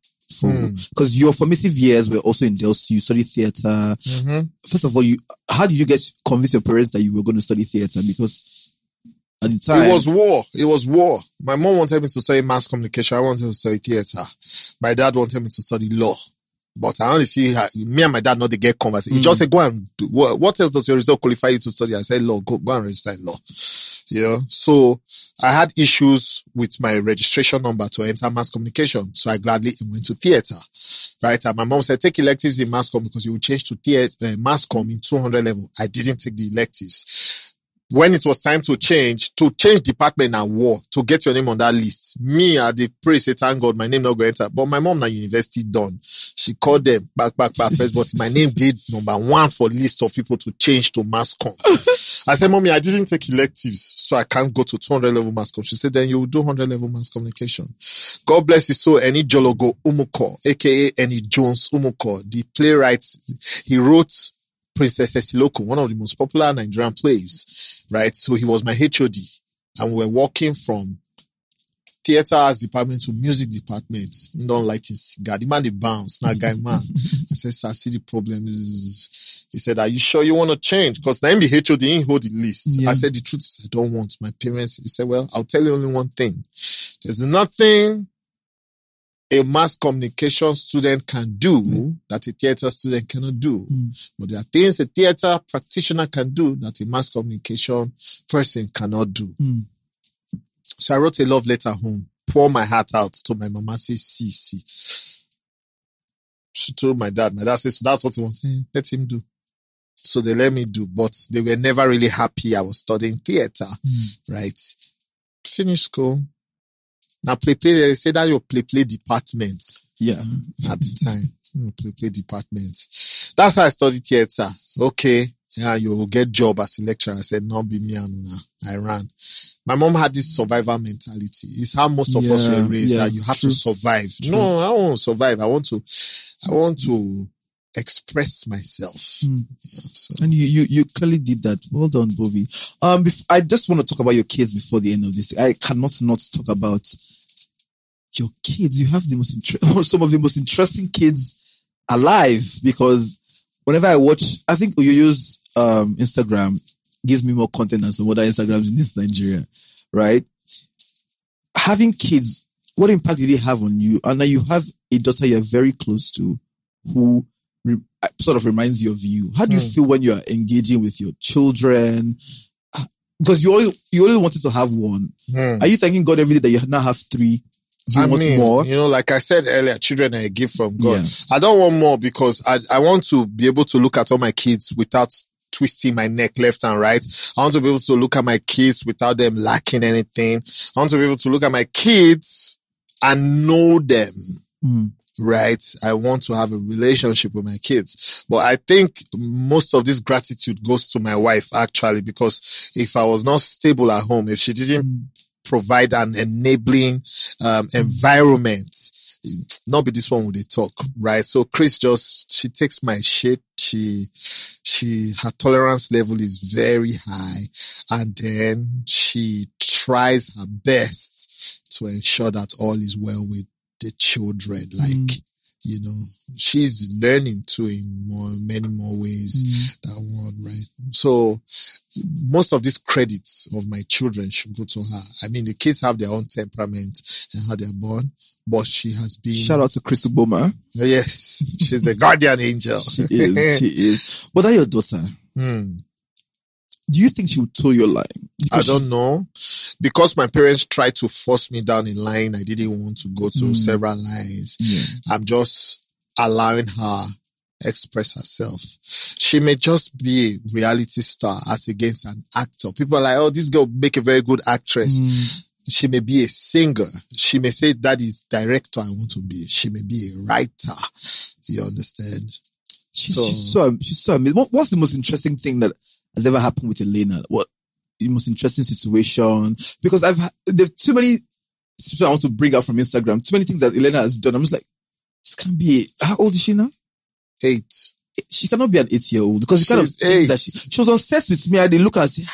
because your formative years were also in Delso. You studied theater. First of all, how did you get convince your parents that you were going to study theater? Because at the time, it was war. My mom wanted me to study mass communication. I wanted to study theater. My dad wanted me to study law. But I only feel me and my dad not to get conversation. He just said, go and do what else does your result qualify you to study? I said, law, go and register in law. You know, so I had issues with my registration number to enter mass communication. So I gladly went to theater. Right. And my mom said, take electives in mass com because you will change to theater, mass com in 200 level. I didn't take the electives. When it was time to change department and war, to get your name on that list, me, I did pray, say, thank God, my name not going to enter. But my mom, now university done. She called them back first, but my name did number 1 for list of people to change to mass com. I said, Mommy, I didn't take electives, so I can't go to 200 level mass com. She said, then you will do 100 level mass communication. God bless his soul, Eni Jologo Umuko, aka Eni Jones Umuko, the playwright. He wrote Princess Esiloko, one of the most popular Nigerian plays, right? So he was my HOD and we were walking from theater arts department to music department. He don't like his cigar. The man, they bounce. Now guy, man. I said, sir, see the problem is, he said, are you sure you want to change? Because now the HOD didn't hold the list. Yeah. I said, the truth is I don't want. My parents, he said, well, I'll tell you only one thing. There's nothing a mass communication student can do that a theater student cannot do. But there are things a theater practitioner can do that a mass communication person cannot do. So I wrote a love letter home, pour my heart out to my mama, say, see. She told my dad said, so that's what he wants. Let him do. So they let me do, but they were never really happy I was studying theater, right? Finished school. Now play, they say that your play department. Yeah. At the time. Play department. That's how I studied theater. Okay. Yeah, you will get job as a lecturer. I said, no, be me and I ran. My mom had this survival mentality. It's how most of us were raised that you have to survive. True. No, I won't survive. I want to express myself. So. And you clearly did that. Well done, Bovi. I just want to talk about your kids before the end of this. I cannot not talk about your kids. You have some of the most interesting kids alive, because whenever I watch, I think you use Instagram gives me more content than some other Instagrams in this Nigeria, right? Having kids, what impact did they have on you? And now you have a daughter you're very close to who sort of reminds you of you. How do you feel when you're engaging with your children? Because you only wanted to have one. Are you thanking God every day that you now have 3? You want more? You know, like I said earlier, children are a gift from God. Yeah. I don't want more because I want to be able to look at all my kids without twisting my neck left and right. I want to be able to look at my kids without them lacking anything. I want to be able to look at my kids and know them. Right? I want to have a relationship with my kids. But I think most of this gratitude goes to my wife, actually, because if I was not stable at home, if she didn't provide an enabling environment, not be this one with the talk, right? So Chris she takes my shit. Her tolerance level is very high, and then she tries her best to ensure that all is well with the children. Like, you know, she's learning too in many more ways than one, right? So most of these credits of my children should go to her. I mean, the kids have their own temperament and how they're born, but she has been... Shout out to Chris Uboma. Yes, she's a guardian angel. She is. What are your daughter? Do you think she would toe your line? Because I don't know. Because my parents tried to force me down a line, I didn't want to go to several lines. Yeah. I'm just allowing her express herself. She may just be a reality star as against an actor. People are like, oh, this girl make a very good actress. She may be a singer. She may say that is director I want to be. She may be a writer. You understand? She's so amazing. What's the most interesting thing that has ever happened with Elena? What the most interesting situation? Because there's too many situations I want to bring out from Instagram. Too many things that Elena has done. I'm just like, this can't be. How old is she now? 8. She cannot be an 8-year-old because the kind of things that she was on set with me. I did look and say,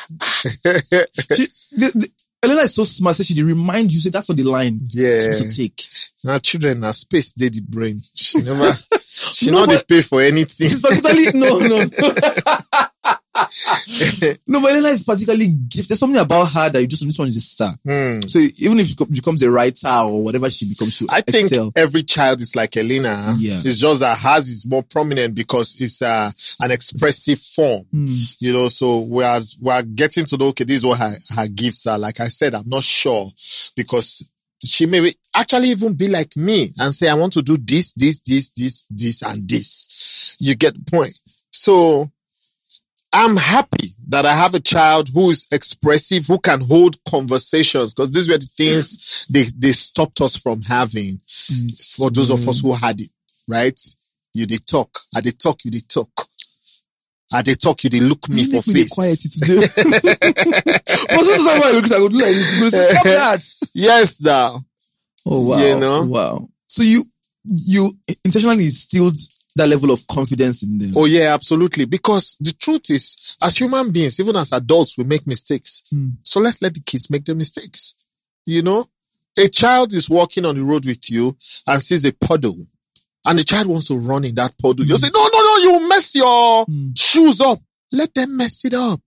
Elena is so smart. She remind you, say that's on the line. Yeah. To take. Now children are space they the brain. She never, she not pay for anything. She's particularly, no. No, but Elena is particularly gifted. There's something about her that you just, this one is a star. So even if she becomes a writer or whatever she becomes, she'll excel. Think every child is like Elena. Yeah. It's just that hers is more prominent because it's an expressive form. You know, so we're getting to know, okay, this is what her gifts are. Like I said, I'm not sure because she may actually even be like me and say, I want to do this, and this. You get the point. So I'm happy that I have a child who is expressive, who can hold conversations, because these were the things they stopped us from having. For those of us who had it, right? You did talk. I did talk, you did talk. I did talk, you did look me for face. Quiet today. But sometimes I look, I would like this. Stop that. Yes, now. Oh wow. You know? Wow. So you intentionally instilled that level of confidence in them. Oh yeah, absolutely. Because the truth is, as human beings, even as adults, we make mistakes. So let's let the kids make the mistakes. You know, a child is walking on the road with you and sees a puddle, and the child wants to run in that puddle. You say, no, you mess your shoes up. Let them mess it up.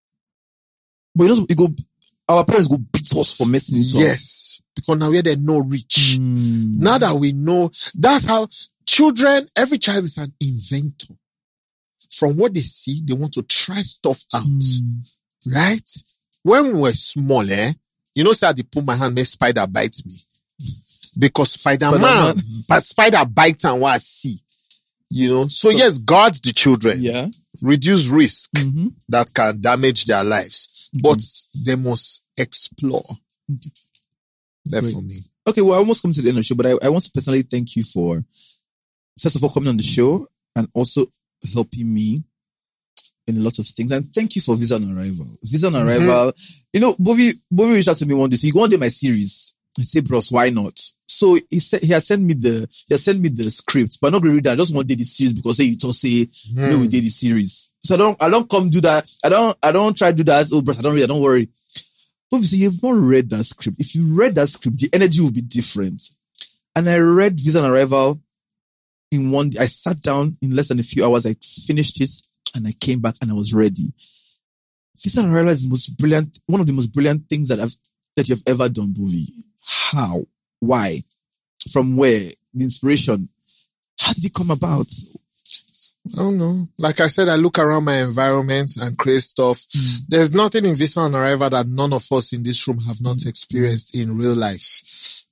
But our parents go beat us for messing it up. Yes. Because now they know reach. Now that we know, that's how children, every child is an inventor. From what they see, they want to try stuff out. Right? When we were small, you know, say I pull my hand, make spider bites me. Because spider bites and what I see. You know? So yes, guard the children. Yeah. Reduce risk that can damage their lives. But they must explore. That for me. Okay, well, I almost come to the end of the show, but I want to personally thank you for, first of all, coming on the show and also helping me in a lot of things. And thank you for Visa on Arrival. Visa on Arrival, you know, Bobby reached out to me one day. So you go on do my series. I say, bros, why not? So he had sent me the script, but I'm not going to read that. I just want to do the series because you told we did the series. So I don't come do that. I don't try to do that. Oh, bros, I don't read that. Don't worry. Obviously, you've not read that script. If you read that script, the energy will be different. And I read Visa on Arrival in one day. I sat down in less than a few hours. I finished it and I came back and I was ready. Visa on Arrival is the most brilliant, one of the most brilliant things that you've ever done, Bovi. How? Why? From where? The inspiration? How did it come about? I don't know. Like I said, I look around my environment and create stuff. There's nothing in Visa on Arrival that none of us in this room have not experienced in real life.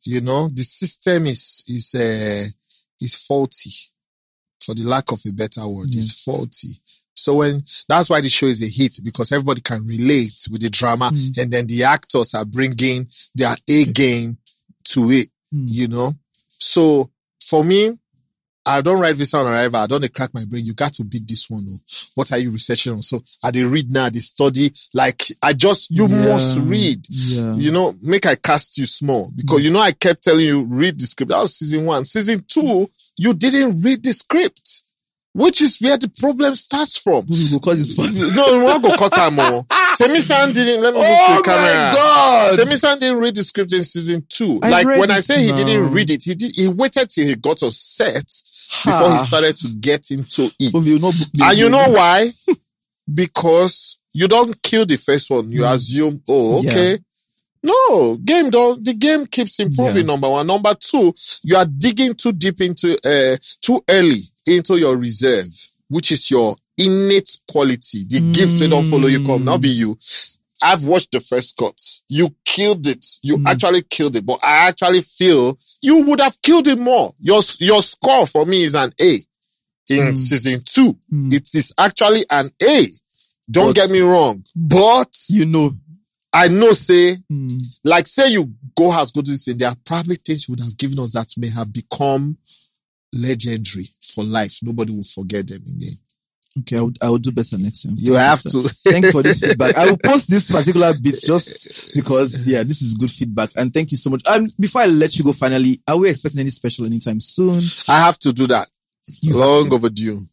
The system is faulty, for the lack of a better word. It's faulty. So that's why the show is a hit, because everybody can relate with the drama, and then the actors are bringing their A game to it, So for me, I don't write Visa on Arrival. I don't crack my brain. You got to beat this one. What are you researching on? So I they read now, they study. Like you must read. Yeah. Make I cast you small, because I kept telling you read the script. That was season 1. Season 2, you didn't read the script, which is where the problem starts from. Because it's fun. No, we're not going to cut time more. Temi-san didn't, let me look at the camera. Oh my God! Temi-san didn't read the script in season 2. When I say he didn't read it, he waited till he got a set before he started to get into it. And you know why? Because you don't kill the first one. You assume, okay. Yeah. No, the game keeps improving, number 1. Number 2, you are digging too deep into, too early into your reserve, which is your innate quality. The gift they don't follow you come, not be you. I've watched the first cut. You killed it. You actually killed it. But I actually feel you would have killed it more. Your score for me is an A in season 2. It is actually an A. Don't get me wrong. But I know, say you go do this thing, there are probably things you would have given us that may have become legendary for life. Nobody will forget them again. Okay, I will do better next time. You have to. Thank you for this feedback. I will post this particular bit just because, this is good feedback. And thank you so much. Before I let you go finally, are we expecting any special anytime soon? I have to do that. Long overdue.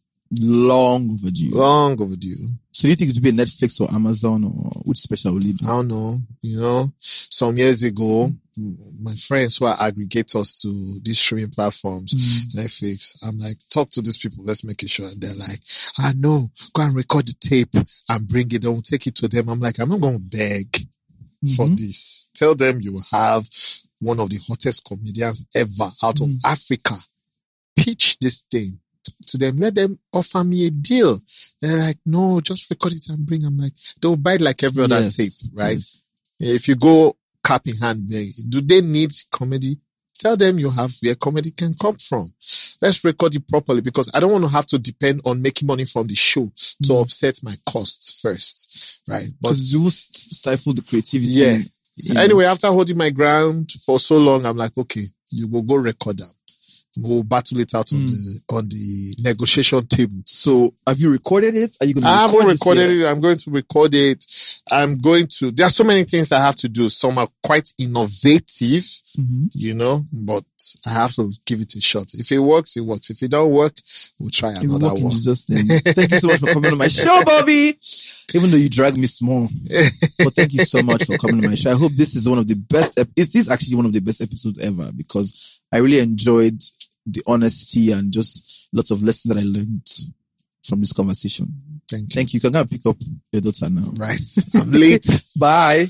So you think it would be a Netflix or Amazon, or which special will it be? I don't know. Some years ago, my friends who are aggregators to these streaming platforms, Netflix, I'm like, talk to these people, let's make it sure. And they're like, I know, go and record the tape and bring it, and we'll take it to them. I'm like, I'm not going to beg for this. Tell them you have one of the hottest comedians ever out of Africa. Pitch this thing to them, let them offer me a deal. They're like, no, just record it and bring. I'm like, they'll buy it like every other tape, right? Yes. If you go cap in hand, do they need comedy? Tell them you have where comedy can come from. Let's record it properly, because I don't want to have to depend on making money from the show to offset my costs first, right? Because you will stifle the creativity. Yeah. Anyway, after holding my ground for so long, I'm like, okay, you will go record them. We'll battle it out on the negotiation table. So, have you recorded it? Are you going to record it? I haven't recorded it. I'm going to record it. There are so many things I have to do. Some are quite innovative, but I have to give it a shot. If it works, it works. If it don't work, we'll try another one. In Jesus' name. Thank you so much for coming on my show, Bobby. Even though you dragged me small. But thank you so much for coming on my show. I hope this is one of the best. It is actually one of the best episodes ever, because I really enjoyed the honesty and just lots of lessons that I learned from this conversation. Thank you. You can go and pick up your daughter now. Right. I'm late. Bye.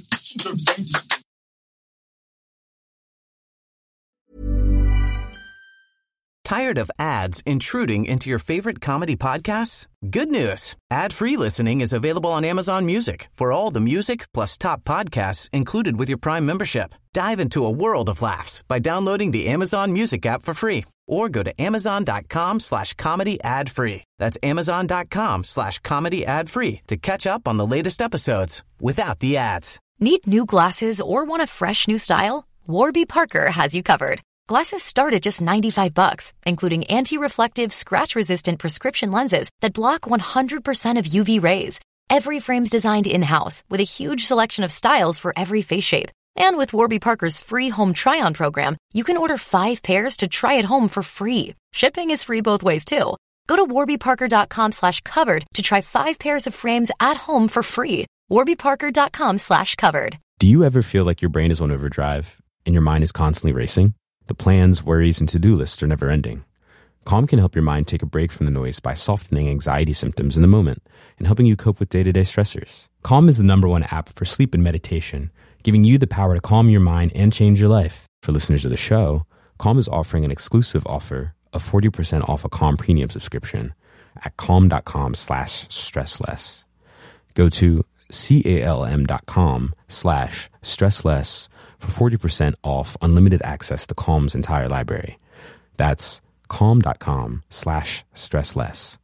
Tired of ads intruding into your favorite comedy podcasts? Good news. Ad-free listening is available on Amazon Music for all the music plus top podcasts included with your Prime membership. Dive into a world of laughs by downloading the Amazon Music app for free, or go to amazon.com/comedy ad-free. That's amazon.com/comedy ad-free to catch up on the latest episodes without the ads. Need new glasses or want a fresh new style? Warby Parker has you covered. Glasses start at just $95, including anti-reflective, scratch-resistant prescription lenses that block 100% of UV rays. Every frame's designed in-house with a huge selection of styles for every face shape. And with Warby Parker's free home try-on program, you can order 5 pairs to try at home for free. Shipping is free both ways, too. Go to warbyparker.com/covered to try 5 pairs of frames at home for free. warbyparker.com/covered. Do you ever feel like your brain is on overdrive and your mind is constantly racing? The plans, worries, and to-do lists are never ending. Calm can help your mind take a break from the noise by softening anxiety symptoms in the moment and helping you cope with day-to-day stressors. Calm is the #1 app for sleep and meditation, giving you the power to calm your mind and change your life. For listeners of the show, Calm is offering an exclusive offer of 40% off a Calm premium subscription at calm.com/stressless. Go to calm.com/stressless for 40% off unlimited access to Calm's entire library. That's calm.com/stressless.